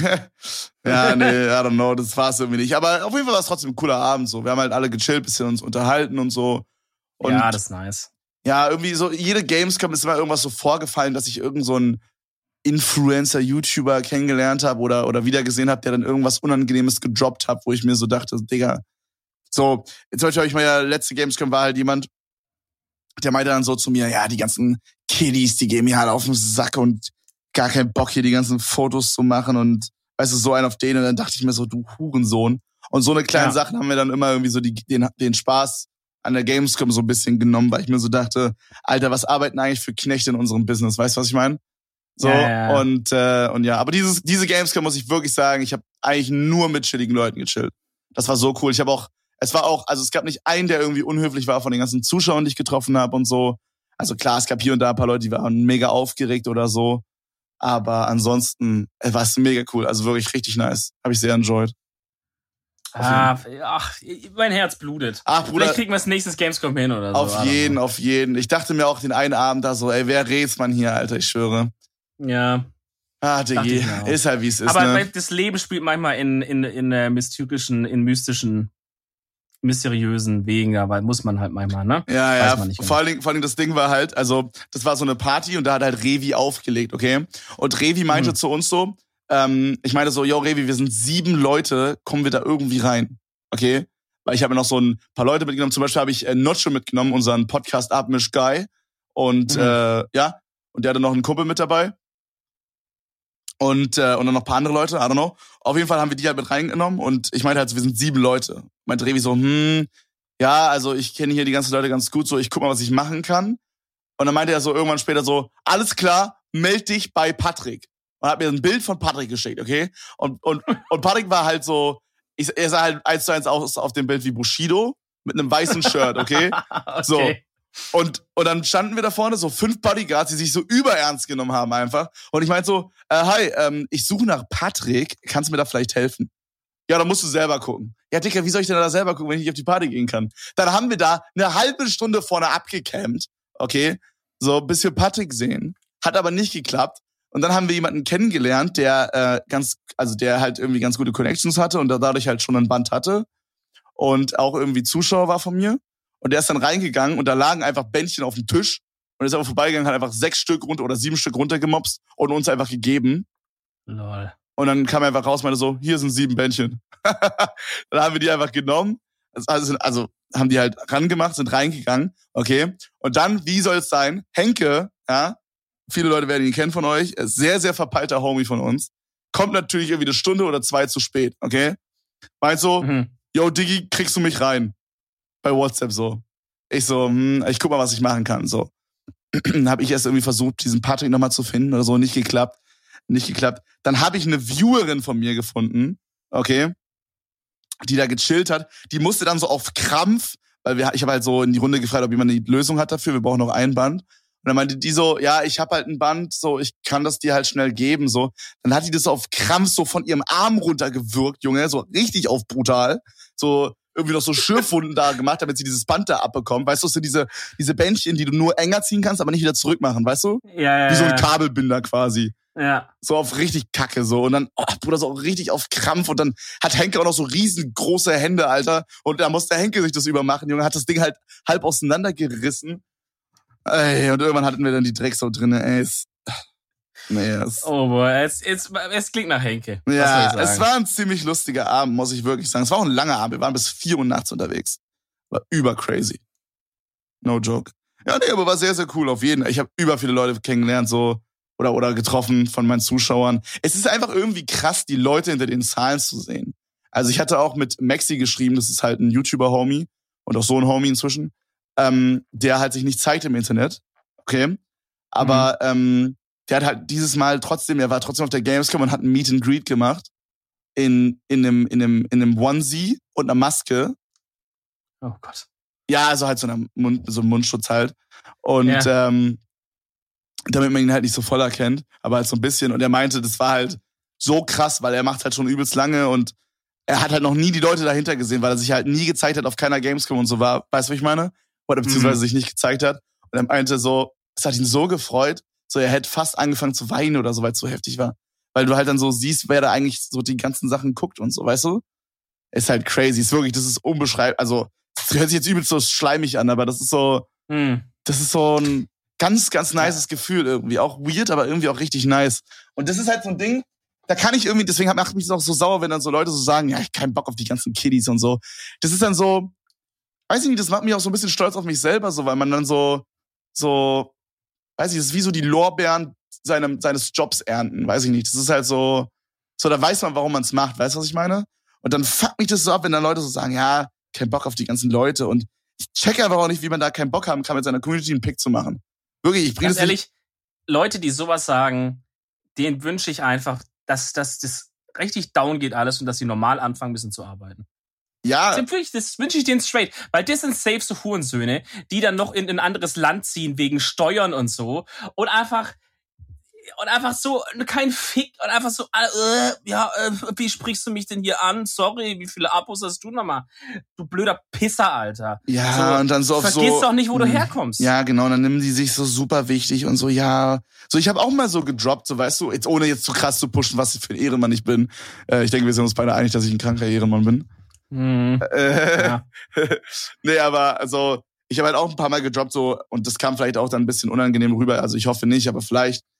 Ja, nee, I don't know, das war's irgendwie nicht. Aber auf jeden Fall war es trotzdem ein cooler Abend so. Wir haben halt alle gechillt, bisschen uns unterhalten und so. Und ja, das ist nice. Ja, irgendwie so, jede Gamescom ist immer irgendwas so vorgefallen, dass ich irgend so einen Influencer, YouTuber kennengelernt habe oder, oder wieder gesehen habe, der dann irgendwas Unangenehmes gedroppt hat, wo ich mir so dachte, Digga, so, zum Beispiel habe ich mal ja, letzte Gamescom war halt jemand, der meinte dann so zu mir, ja, die ganzen Kiddies, die gehen mir halt auf den Sack und gar keinen Bock hier die ganzen Fotos zu machen und weißt du, so einen auf den. Und dann dachte ich mir so, du Hurensohn. Und so eine kleine ja. Sachen haben wir dann immer irgendwie so die, den, den Spaß an der Gamescom so ein bisschen genommen, weil ich mir so dachte, Alter, was arbeiten eigentlich für Knechte in unserem Business? Weißt du, was ich meine? So, ja, ja, ja. und äh, und ja, aber dieses diese Gamescom muss ich wirklich sagen, ich habe eigentlich nur mit chilligen Leuten gechillt. Das war so cool. Ich habe auch, es war auch, also es gab nicht einen, der irgendwie unhöflich war von den ganzen Zuschauern, die ich getroffen habe und so. Also klar, es gab hier und da ein paar Leute, die waren mega aufgeregt oder so. Aber ansonsten äh, war es mega cool. Also wirklich richtig nice. Habe ich sehr enjoyed. Ah, ach, mein Herz blutet. Ach, Bruder, vielleicht kriegen wir das nächstes Gamescom hin oder so. Auf jeden, auf jeden. Ich dachte mir auch den einen Abend da so, ey, wer red's man hier, Alter, ich schwöre. Ja. Ah, Diggi, ist halt wie es ist. Aber ne? das Leben spielt manchmal in, in, in äh, mystischen, in mystischen, mysteriösen Wegen, aber muss man halt manchmal, ne? Ja, ja. Vor genau. allen Dingen, vor allen Dingen das Ding war halt, also, das war so eine Party und da hat halt Revi aufgelegt, okay? Und Revi meinte mhm. zu uns so, ähm, ich meinte so, yo, Revi, wir sind sieben Leute, kommen wir da irgendwie rein? Okay? Weil ich habe ja noch so ein paar Leute mitgenommen. Zum Beispiel habe ich äh, Notcho mitgenommen, unseren Podcast-Abmisch-Guy. Und Mhm. äh, ja, und der hatte noch einen Kumpel mit dabei. Und, äh, und dann noch ein paar andere Leute, I don't know. Auf jeden Fall haben wir die halt mit reingenommen. Und ich meinte halt, wir sind sieben Leute. Meinte Revi so, hm, ja, also ich kenne hier die ganzen Leute ganz gut, so ich guck mal, was ich machen kann. Und dann meinte er so irgendwann später so, alles klar, meld dich bei Patrick. Und hat mir ein Bild von Patrick geschickt, okay? Und, und, und Patrick war halt so, ich, er sah halt eins zu eins aus auf dem Bild wie Bushido mit einem weißen Shirt, okay? okay. So. Und, und dann standen wir da vorne, so fünf Bodyguards, die sich so überernst genommen haben einfach. Und ich meinte so, äh, hi, ähm, ich suche nach Patrick, kannst du mir da vielleicht helfen? Ja, dann musst du selber gucken. Ja, Dicker, wie soll ich denn da selber gucken, wenn ich nicht auf die Party gehen kann? Dann haben wir da eine halbe Stunde vorne abgecampt, okay? So, bis wir Patrick sehen. Hat aber nicht geklappt. Und dann haben wir jemanden kennengelernt, der äh, ganz, also der halt irgendwie ganz gute Connections hatte und dadurch halt schon ein Band hatte. Und auch irgendwie Zuschauer war von mir. Und der ist dann reingegangen und da lagen einfach Bändchen auf dem Tisch. Und ist einfach vorbeigegangen, hat einfach sechs Stück runter oder sieben Stück runtergemopst und uns einfach gegeben. Lol. Und dann kam er einfach raus und meinte so, hier sind sieben Bändchen. Dann haben wir die einfach genommen. Also, also haben die halt rangemacht, sind reingegangen. Okay. Und dann, wie soll es sein? Henke, ja, viele Leute werden ihn kennen von euch, ist sehr, sehr verpeilter Homie von uns. Kommt natürlich irgendwie eine Stunde oder zwei zu spät, okay? Meint so, mhm. Yo, Diggi, kriegst du mich rein? Bei WhatsApp so. Ich so, hm, ich guck mal, was ich machen kann. So. Dann habe ich erst irgendwie versucht, diesen Patrick nochmal zu finden oder so, nicht geklappt. Nicht geklappt. Dann habe ich eine Viewerin von mir gefunden, okay, die da gechillt hat. Die musste dann so auf Krampf, weil wir, ich habe halt so in die Runde gefragt, ob jemand eine Lösung hat dafür. Wir brauchen noch ein Band. Und dann meinte die so, ja, ich habe halt ein Band, so, ich kann das dir halt schnell geben, so. Dann hat die das so auf Krampf so von ihrem Arm runtergewürgt, Junge, so richtig auf brutal. So irgendwie noch so Schürfwunden da gemacht, damit sie dieses Band da abbekommt. Weißt du, so diese, diese Bändchen, die du nur enger ziehen kannst, aber nicht wieder zurückmachen, weißt du? Ja, ja. Wie so ein Kabelbinder quasi. Ja. So auf richtig Kacke, so. Und dann, oh, Bruder, so richtig auf Krampf. Und dann hat Henke auch noch so riesengroße Hände, Alter. Und da musste Henke sich das übermachen, Junge. Hat das Ding halt halb auseinandergerissen. Ey, und irgendwann hatten wir dann die Drecksau drin, ey. Es, nee, es, oh boy, es, es, es klingt nach Henke. Ja, es war ein ziemlich lustiger Abend, muss ich wirklich sagen. Es war auch ein langer Abend. Wir waren bis vier Uhr nachts unterwegs. War über crazy. No joke. Ja, nee, aber war sehr, sehr cool auf jeden Fall. Ich habe über viele Leute kennengelernt, so, oder, oder getroffen von meinen Zuschauern. Es ist einfach irgendwie krass, die Leute hinter den Zahlen zu sehen. Also ich hatte auch mit Maxi geschrieben, das ist halt ein YouTuber-Homie und auch so ein Homie inzwischen. Ähm, der halt sich nicht zeigt im Internet, okay, aber mhm. ähm, der hat halt dieses Mal trotzdem, er war trotzdem auf der Gamescom und hat ein Meet and Greet gemacht in in einem in einem in einem Onesie und einer Maske. Oh Gott. Ja, also halt so einem Mund, so einem Mundschutz halt und ja. ähm, damit man ihn halt nicht so voll erkennt, aber halt so ein bisschen. Und er meinte, das war halt so krass, weil er macht halt schon übelst lange und er hat halt noch nie die Leute dahinter gesehen, weil er sich halt nie gezeigt hat auf keiner Gamescom und so war. Weißt du, was ich meine? Oder beziehungsweise mhm. sich nicht gezeigt hat. Und er meinte so, es hat ihn so gefreut, so er hätte fast angefangen zu weinen oder so, weil es so heftig war. Weil du halt dann so siehst, wer da eigentlich so die ganzen Sachen guckt und so, weißt du? Ist halt crazy. Ist wirklich, das ist unbeschreiblich. Also, das hört sich jetzt übelst so schleimig an, aber das ist so, mhm. das ist so ein ganz, ganz nices Gefühl irgendwie. Auch weird, aber irgendwie auch richtig nice. Und das ist halt so ein Ding, da kann ich irgendwie, deswegen macht mich das auch so sauer, wenn dann so Leute so sagen, ja, ich hab keinen Bock auf die ganzen Kiddies und so. Das ist dann so, weiß ich nicht, das macht mich auch so ein bisschen stolz auf mich selber, so, weil man dann so, so, weiß ich, das ist wie so die Lorbeeren seinem, seines Jobs ernten, weiß ich nicht. Das ist halt so, so, da weiß man, warum man es macht, weißt du, was ich meine? Und dann fuckt mich das so ab, wenn dann Leute so sagen, ja, kein Bock auf die ganzen Leute. Und ich checke einfach auch nicht, wie man da keinen Bock haben kann, mit seiner Community einen Pick zu machen. Wirklich, ich bringe das ehrlich, nicht. Leute, die sowas sagen, denen wünsche ich einfach, dass, dass das richtig down geht alles und dass sie normal anfangen, ein bisschen zu arbeiten. Ja. Das, wirklich, das wünsche ich denen straight. Weil das sind safe so Hurensöhne, die dann noch in ein anderes Land ziehen wegen Steuern und so. Und einfach, und einfach so, kein Fick, und einfach so, äh, ja, äh, wie sprichst du mich denn hier an? Sorry, wie viele Abos hast du nochmal? Du blöder Pisser, Alter. Ja, so, und dann so auf so... Vergiss doch nicht, wo du herkommst. Ja, genau, dann nehmen die sich so super wichtig und so, ja... So, ich habe auch mal so gedroppt, so, weißt du, jetzt ohne jetzt zu krass zu pushen, was für ein Ehrenmann ich bin. Äh, ich denke, wir sind uns beide einig, dass ich ein kranker Ehrenmann bin. Mhm. Äh, ja. Nee, aber also, ich habe halt auch ein paar Mal gedroppt, so, und das kam vielleicht auch dann ein bisschen unangenehm rüber, also ich hoffe nicht, aber vielleicht...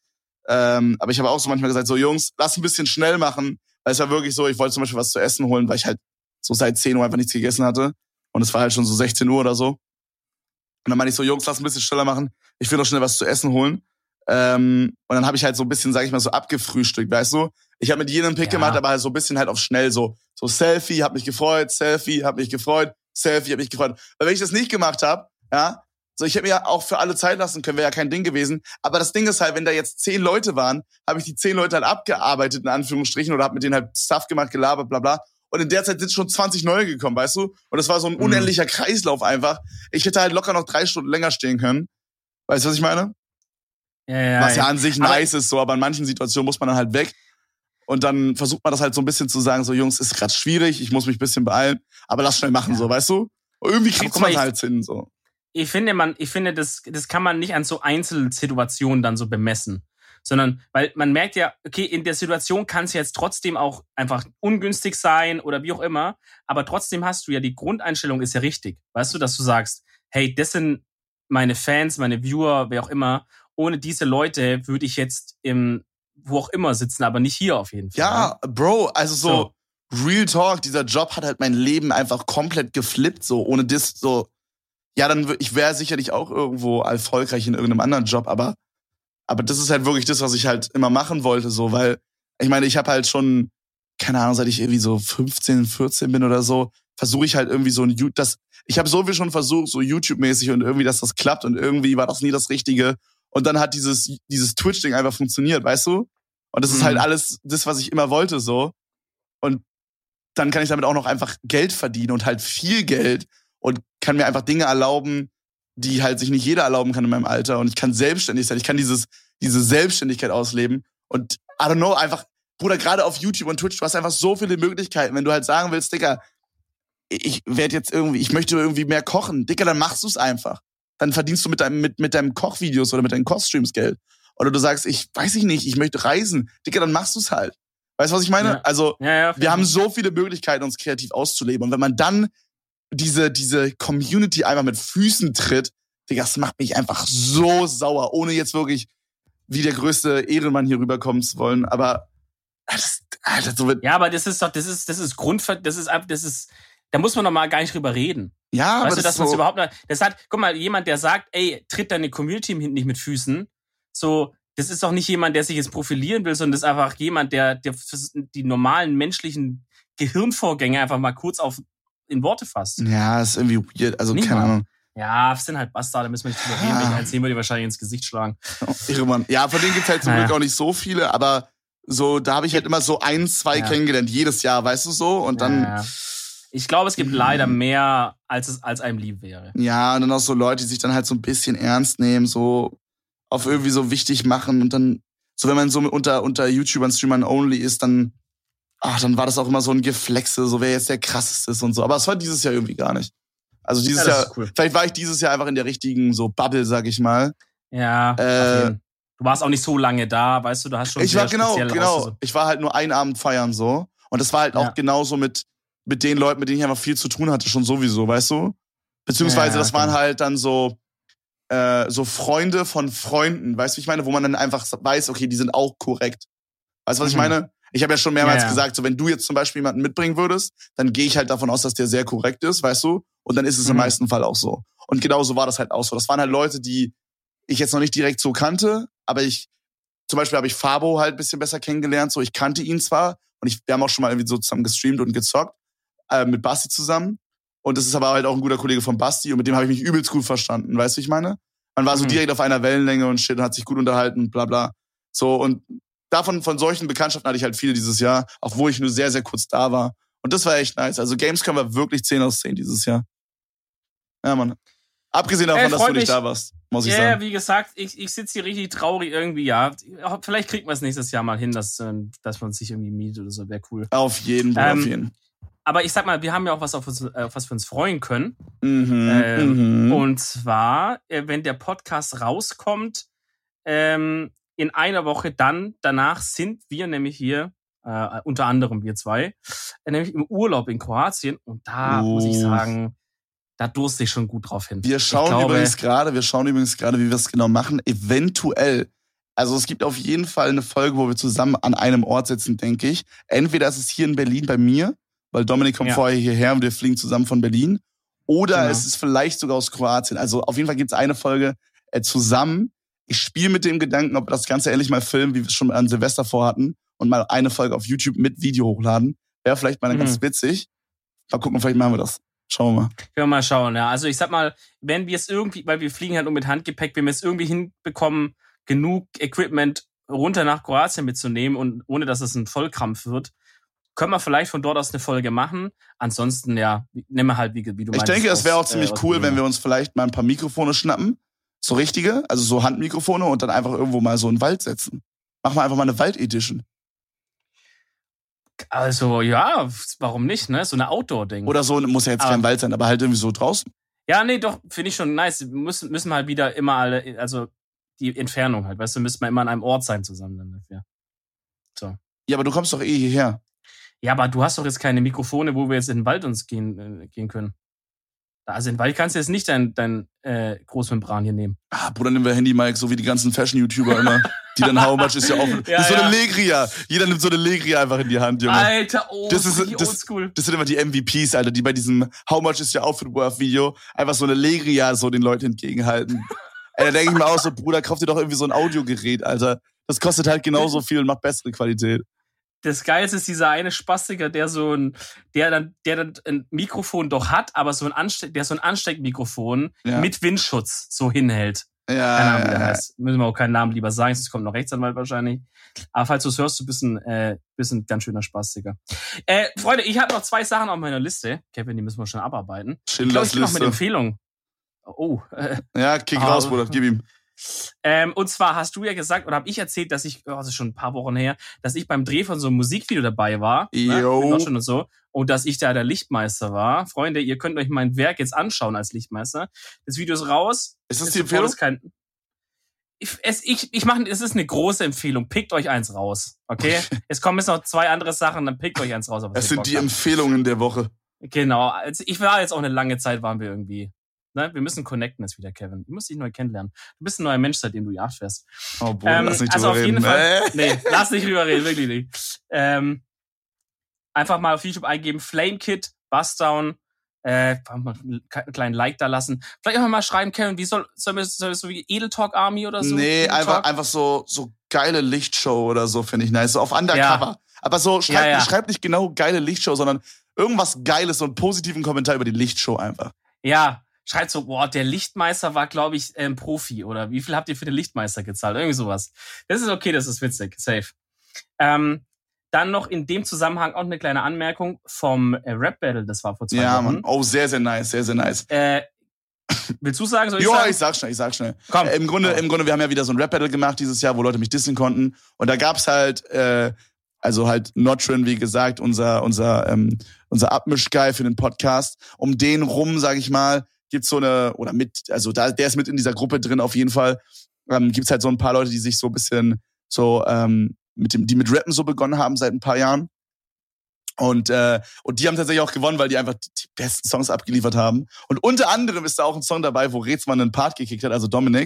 Ähm, aber ich habe auch so manchmal gesagt, so Jungs, lass ein bisschen schnell machen. Weil es war wirklich so, ich wollte zum Beispiel was zu essen holen, weil ich halt so seit zehn Uhr einfach nichts gegessen hatte. Und es war halt schon so sechzehn Uhr oder so. Und dann meinte ich so, Jungs, lass ein bisschen schneller machen. Ich will noch schnell was zu essen holen. Ähm, und dann habe ich halt so ein bisschen, sag ich mal, so abgefrühstückt, weißt du? Ich habe mit jedem Pick ja. gemacht, aber halt so ein bisschen halt auf schnell so. So Selfie, hab mich gefreut, Selfie, hab mich gefreut, Selfie, hab mich gefreut. Weil wenn ich das nicht gemacht habe, ja, so ich hätte mir ja auch für alle Zeit lassen können, wäre ja kein Ding gewesen. Aber das Ding ist halt, wenn da jetzt zehn Leute waren, habe ich die zehn Leute halt abgearbeitet, in Anführungsstrichen, oder habe mit denen halt Stuff gemacht, gelabert, bla bla. Und in der Zeit sind schon zwanzig neue gekommen, weißt du? Und das war so ein unendlicher mhm. Kreislauf einfach. Ich hätte halt locker noch drei Stunden länger stehen können. Weißt du, was ich meine? Ja, ja, was ja ja an sich aber nice ist, so, aber in manchen Situationen muss man dann halt weg. Und dann versucht man das halt so ein bisschen zu sagen, so Jungs, ist gerade schwierig, ich muss mich ein bisschen beeilen, aber lass schnell machen, ja. so, weißt du? Und irgendwie kriegt man halt hin, so. Ich finde, man, ich finde, das, das kann man nicht an so Einzelsituationen dann so bemessen. Sondern, weil man merkt ja, okay, in der Situation kann es jetzt trotzdem auch einfach ungünstig sein oder wie auch immer, aber trotzdem hast du ja, die Grundeinstellung ist ja richtig. Weißt du, dass du sagst, hey, das sind meine Fans, meine Viewer, wer auch immer, ohne diese Leute würde ich jetzt im, wo auch immer sitzen, aber nicht hier auf jeden Fall. Ja, ja. Bro, also so, so, Real Talk, dieser Job hat halt mein Leben einfach komplett geflippt, so, ohne das, so, ja, dann, ich wäre sicherlich auch irgendwo erfolgreich in irgendeinem anderen Job, aber, aber das ist halt wirklich das, was ich halt immer machen wollte, so, weil, ich meine, ich habe halt schon, keine Ahnung, seit ich irgendwie so fünfzehn, vierzehn bin oder so, versuche ich halt irgendwie so ein YouTube, das, ich habe so viel schon versucht, so YouTube-mäßig und irgendwie, dass das klappt und irgendwie war das nie das Richtige. Und dann hat dieses, dieses Twitch-Ding einfach funktioniert, weißt du? Und das ist mhm. halt alles das, was ich immer wollte, so. Und dann kann ich damit auch noch einfach Geld verdienen und halt viel Geld und kann mir einfach Dinge erlauben, die halt sich nicht jeder erlauben kann in meinem Alter. Und ich kann selbstständig sein. Ich kann dieses, diese Selbstständigkeit ausleben. Und I don't know, einfach, Bruder, gerade auf YouTube und Twitch, du hast einfach so viele Möglichkeiten. Wenn du halt sagen willst, Digga, ich werde jetzt irgendwie, ich möchte irgendwie mehr kochen. Digga, dann machst du es einfach. Dann verdienst du mit deinem, mit, mit deinem Kochvideos oder mit deinen Kochstreams Geld. Oder du sagst, ich weiß ich nicht, ich möchte reisen. Digga, dann machst du es halt. Weißt du, was ich meine? Ja. Also, ja, ja, wir haben so viele Möglichkeiten, uns kreativ auszuleben. Und wenn man dann diese, diese Community einmal mit Füßen tritt, Digga, das macht mich einfach so sauer, ohne jetzt wirklich wie der größte Ehrenmann hier rüberkommen zu wollen. Aber, das, Alter, so wird. Ja, aber das ist doch, das ist, das ist Grund, das ist, das ist, da muss man doch mal gar nicht drüber reden. Ja, weißt aber du, das dass ist man es so überhaupt nicht, das hat, guck mal, jemand, der sagt, ey, tritt deine Community nicht mit Füßen, so, das ist doch nicht jemand, der sich jetzt profilieren will, sondern das ist einfach jemand, der, der die normalen menschlichen Gehirnvorgänge einfach mal kurz auf, in Worte fasst. Ja, ist irgendwie weird, also nicht keine mal. Ahnung. Ja, das sind halt Bastarde, müssen wir nicht drüber reden, welche erzählen wir dir wahrscheinlich ins Gesicht schlagen. Oh, irre Mann. Ja, von denen gibt's halt zum naja. Glück auch nicht so viele, aber so, da habe ich halt immer so ein, zwei ja. kennengelernt, jedes Jahr, weißt du so, und dann. Ja, ja. Ich glaube, es gibt mhm. leider mehr, als es als einem lieb wäre. Ja, und dann auch so Leute, die sich dann halt so ein bisschen ernst nehmen, so auf irgendwie so wichtig machen und dann, so wenn man so unter, unter YouTubern, Streamern only ist, dann, ach, dann war das auch immer so ein Geflexe, so wer jetzt der krasseste ist und so. Aber es war dieses Jahr irgendwie gar nicht. Also dieses ja, Jahr, cool. Vielleicht war ich dieses Jahr einfach in der richtigen so Bubble, sag ich mal. Ja, äh, du warst auch nicht so lange da, weißt du, du hast schon ich war genau, genau. So. Ich war halt nur einen Abend feiern so. Und das war halt auch ja. genauso mit, mit den Leuten, mit denen ich einfach viel zu tun hatte, schon sowieso, weißt du? Beziehungsweise ja, das waren genau. halt dann so, äh, so Freunde von Freunden, weißt du, wie ich meine, wo man dann einfach weiß, okay, die sind auch korrekt. Weißt du, was mhm. ich meine? Ich habe ja schon mehrmals ja, ja. gesagt, so wenn du jetzt zum Beispiel jemanden mitbringen würdest, dann gehe ich halt davon aus, dass der sehr korrekt ist, weißt du? Und dann ist es mhm. im meisten Fall auch so. Und genau so war das halt auch so. Das waren halt Leute, die ich jetzt noch nicht direkt so kannte, aber ich, zum Beispiel habe ich Fabo halt ein bisschen besser kennengelernt, so ich kannte ihn zwar und ich, wir haben auch schon mal irgendwie so zusammen gestreamt und gezockt, äh, mit Basti zusammen. Und das ist aber halt auch ein guter Kollege von Basti und mit dem habe ich mich übelst gut verstanden, weißt du, wie ich meine? Man war so mhm. direkt auf einer Wellenlänge und shit und hat sich gut unterhalten und bla bla. So, und davon, von solchen Bekanntschaften hatte ich halt viele dieses Jahr, auch wo ich nur sehr, sehr kurz da war. Und das war echt nice. Also Gamescom war wirklich zehn aus zehn dieses Jahr. Ja, Mann. Abgesehen davon, äh, dass du nicht da warst, muss ich yeah, sagen. Ja, wie gesagt, ich, ich sitze hier richtig traurig irgendwie, ja. Vielleicht kriegt man es nächstes Jahr mal hin, dass, dass man sich irgendwie mietet oder so, wäre cool. Auf jeden Fall, ähm, auf jeden. Aber ich sag mal, wir haben ja auch was, auf uns, auf was wir uns freuen können. Mhm, ähm, mhm. Und zwar, wenn der Podcast rauskommt, ähm, in einer Woche dann, danach sind wir nämlich hier, äh, unter anderem wir zwei, äh, nämlich im Urlaub in Kroatien. Und da oh. muss ich sagen, da durste ich schon gut drauf hin. Wir schauen glaube, übrigens gerade, wir schauen übrigens gerade, wie wir es genau machen. Eventuell, Also es gibt auf jeden Fall eine Folge, wo wir zusammen an einem Ort sitzen, denke ich. Entweder ist es hier in Berlin bei mir, weil Dominik kommt Ja. vorher hierher und wir fliegen zusammen von Berlin. Oder Genau. es ist vielleicht sogar aus Kroatien. Also auf jeden Fall gibt es eine Folge äh, zusammen. Ich spiele mit dem Gedanken, ob wir das Ganze endlich mal filmen, wie wir es schon an Silvester vorhatten. Und mal eine Folge auf YouTube mit Video hochladen. Wäre vielleicht mal Mhm. ganz witzig. Mal gucken, vielleicht machen wir das. Schauen wir mal. Können wir mal schauen, ja. Also ich sag mal, wenn wir es irgendwie, weil wir fliegen halt nur mit Handgepäck, wenn wir es irgendwie hinbekommen, genug Equipment runter nach Kroatien mitzunehmen und ohne, dass es ein Vollkrampf wird, können wir vielleicht von dort aus eine Folge machen. Ansonsten, ja, nehmen wir halt, wie, wie du meinst. Ich denke, es wäre auch aus, ziemlich äh, aus cool, Berlin. wenn wir uns vielleicht mal ein paar Mikrofone schnappen. So richtige, also so Handmikrofone und dann einfach irgendwo mal so in den Wald setzen. Machen wir einfach mal eine Wald-Edition. Also, ja, warum nicht, ne? So eine Outdoor-Ding. Oder so, muss ja jetzt Aber- kein Wald sein, aber halt irgendwie so draußen. Ja, nee, doch, finde ich schon nice. Wir müssen, müssen wir halt wieder immer alle, also die Entfernung halt, weißt du, müssen wir immer an einem Ort sein zusammen dann dafür. So. Ja, aber du kommst doch eh hierher. Ja, aber du hast doch jetzt keine Mikrofone, wo wir jetzt in den Wald uns gehen, äh, gehen können. Also in den Wald kannst du jetzt nicht dein, dein äh, Großmembran hier nehmen. Ah, Bruder, nehmen wir Handy-Mic, so wie die ganzen Fashion-YouTuber immer. Die dann How Much ist ja offen. Ja, das ist so ja. eine Legria. Jeder nimmt so eine Legria einfach in die Hand, Junge. Alter, oh, Das das ist- ist das- oldschool. Das sind immer die M V Ps, Alter, die bei diesem How Much is your outfit worth Video einfach so eine Legria so den Leuten entgegenhalten. Ey, da denke ich mir auch so, Bruder, kauf dir doch irgendwie so ein Audiogerät, Alter. Das kostet halt genauso viel und macht bessere Qualität. Das Geilste ist dieser eine Spastiker, der so ein, der dann, der dann ein Mikrofon doch hat, aber so ein Ansteck, der so ein Ansteckmikrofon Ja. mit Windschutz so hinhält. Ja, Keine Ahnung, wie ja, der ja. heißt. Müssen wir auch keinen Namen lieber sagen, sonst kommt noch Rechtsanwalt wahrscheinlich. Aber falls du es hörst, du bist ein, äh, bist ein ganz schöner Spastiker. Äh, Freunde, ich habe noch zwei Sachen auf meiner Liste. Kevin, die müssen wir schon abarbeiten. Ich glaube, Schindlers ich bin noch mit Liste. Empfehlungen. Oh, äh, Ja, kick Ah. raus, Bruder, gib ihm. Ähm, und zwar hast du ja gesagt, oder habe ich erzählt, dass ich, oh, das ist schon ein paar Wochen her, dass ich beim Dreh von so einem Musikvideo dabei war. Ne, Jo. in Deutschland und so. Und dass ich da der Lichtmeister war. Freunde, ihr könnt euch mein Werk jetzt anschauen als Lichtmeister. Das Video ist raus. Ist das Ist die sofort, Empfehlung? ist kein, ich, es, ich, ich mache, es ist eine große Empfehlung. Pickt euch eins raus. Okay? Es kommen jetzt noch zwei andere Sachen, dann pickt euch eins raus. auf was Es ihr sind die Bock habt. Empfehlungen der Woche. Genau. Also ich war jetzt auch eine lange Zeit, waren wir irgendwie. Ne? Wir müssen connecten jetzt wieder, Kevin. Du musst dich neu kennenlernen. Du bist ein neuer Mensch, seitdem du Yacht fährst. Oh, Bruder, Ähm, lass nicht also drüber auf jeden reden. Fall. Äh? Nee, lass nicht drüber reden, wirklich nicht. Ähm, einfach mal auf YouTube eingeben, Flamekit, Bustdown, äh, mal einen kleinen Like da lassen. Vielleicht auch mal schreiben, Kevin, wie soll, soll wir soll wir so wie Edel Talk Army oder so? Nee, Edel einfach, Talk? einfach so, so geile Lichtshow oder so, finde ich nice. So auf Undercover. Aber so, schreibt Ja, ja. schreibt nicht genau geile Lichtshow, sondern irgendwas Geiles, so einen positiven Kommentar über die Lichtshow einfach. Ja, schreibt so, boah, der Lichtmeister war, glaube ich, ähm, Profi. Oder wie viel habt ihr für den Lichtmeister gezahlt? Irgendwie sowas. Das ist okay, das ist witzig. Safe. Ähm, dann noch in dem Zusammenhang auch eine kleine Anmerkung vom äh, Rap Battle, das war vor zwei Ja, Wochen. Mann. Oh, sehr, sehr nice, sehr, sehr nice. Äh, willst du sagen, soll ich Ja, sagen? ich sag schnell, ich sag schnell. Komm. Äh, Im Grunde, Komm. im Grunde, wir haben ja wieder so ein Rap-Battle gemacht dieses Jahr, wo Leute mich dissen konnten. Und da gab's halt, äh, also halt Notrin, wie gesagt, unser, unser, ähm, unser Abmisch-Guy für den Podcast. Um den rum, sag ich mal, gibt's so eine, oder mit, also da, der ist mit in dieser Gruppe drin auf jeden Fall. Ähm, gibt's halt so ein paar Leute, die sich so ein bisschen so, ähm, mit dem, die mit Rappen so begonnen haben seit ein paar Jahren. Und, äh, und die haben tatsächlich auch gewonnen, weil die einfach die, die besten Songs abgeliefert haben. Und unter anderem ist da auch ein Song dabei, wo Rätsmann einen Part gekickt hat, also Dominik.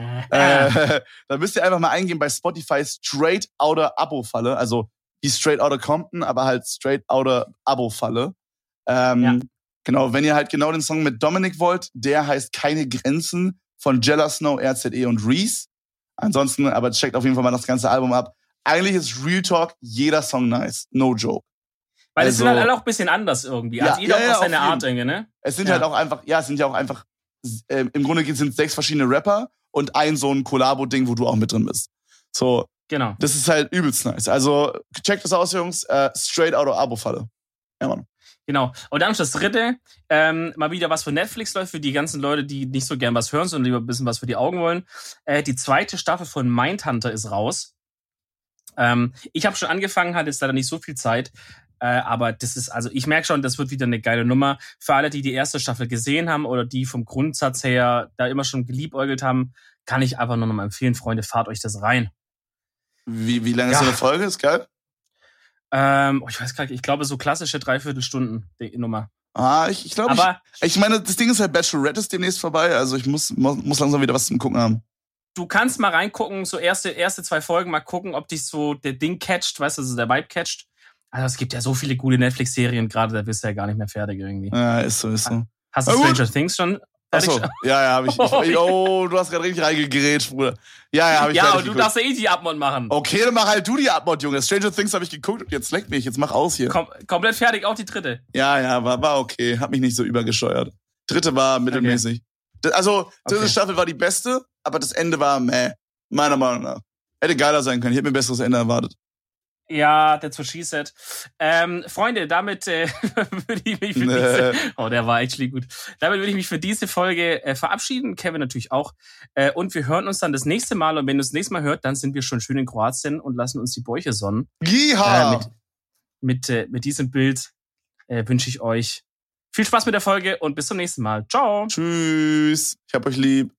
Äh, da müsst ihr einfach mal eingehen bei Spotify Straight Outta Abo-Falle. Also wie Straight Outta Compton, aber halt Straight Outta Abo-Falle. Ähm, Ja. Genau, wenn ihr halt genau den Song mit Dominik wollt, der heißt Keine Grenzen von Jella Snow, R Z E und Reese. Ansonsten, aber checkt auf jeden Fall mal das ganze Album ab. Eigentlich ist Real Talk jeder Song nice. No joke. Weil es also- sind halt alle auch ein bisschen anders irgendwie. Ja, Also jeder ja, ja, hat auch seine auf jeden. Art irgendwie, ne? Es sind Ja. halt auch einfach, ja, es sind ja auch einfach, äh, im Grunde sind es sechs verschiedene Rapper und ein so ein Kollabo-Ding, wo du auch mit drin bist. So, Genau. das ist halt übelst nice. Also, checkt das aus, Jungs. Äh, Straight Outta Abo-Falle. Ja, Mann. Genau. Und dann das dritte, ähm, mal wieder was für Netflix läuft, für die ganzen Leute, die nicht so gern was hören, sondern lieber ein bisschen was für die Augen wollen. Äh, die zweite Staffel von Mindhunter ist raus. Ähm, ich habe schon angefangen, hatte jetzt leider nicht so viel Zeit. Äh, aber das ist, also ich merke schon, das wird wieder eine geile Nummer. Für alle, die die erste Staffel gesehen haben oder die vom Grundsatz her da immer schon geliebäugelt haben, kann ich einfach nur noch mal empfehlen, Freunde, fahrt euch das rein. Wie, wie lange ist Ja. so eine Folge? Ist geil? Ähm, oh, ich weiß gar nicht, ich glaube so klassische Dreiviertelstunden die Nummer. Ah, ich, ich glaube, ich, Aber ich meine, das Ding ist halt, Bachelorette ist demnächst vorbei. Also, ich muss, muss, muss langsam wieder was zum Gucken haben. du kannst mal reingucken, so erste, erste zwei Folgen mal gucken, ob dich so der Ding catcht, weißt du, also der Vibe catcht. Also es gibt ja so viele gute Netflix-Serien gerade, da bist du ja gar nicht mehr fertig irgendwie. Ja, ist so, ist so. Hast du Na gut. Stranger Things schon? Achso, ja, ja, hab ich. ich oh, du hast gerade richtig reingegrätscht, Bruder. Ja, ja, hab ich Ja, fertig und du geguckt. darfst ja eh die Abmod machen. Okay, dann mach halt du die Abmod, Junge. Stranger Things habe ich geguckt und jetzt leck mich, jetzt mach aus hier. Kom- komplett fertig, auch die dritte. Ja, ja, war, war okay. Hat mich nicht so übergesteuert. Dritte war mittelmäßig. Okay. Also, dritte Okay. Staffel war die beste, aber das Ende war meh. Meiner Meinung nach. Hätte geiler sein können. Ich hätte mir ein besseres Ende erwartet. Ja, that's what she said. Ähm, Freunde, damit äh, würde ich mich für Nee. diese... Oh, der war actually gut. Damit würde ich mich für diese Folge äh, verabschieden. Kevin natürlich auch. Äh, und wir hören uns dann das nächste Mal. Und wenn ihr das nächste Mal hört, dann sind wir schon schön in Kroatien und lassen uns die Bäuche sonnen. Jiha! Äh, mit mit, äh, mit diesem Bild äh, wünsche ich euch viel Spaß mit der Folge und bis zum nächsten Mal. Ciao! Tschüss. Ich hab euch lieb.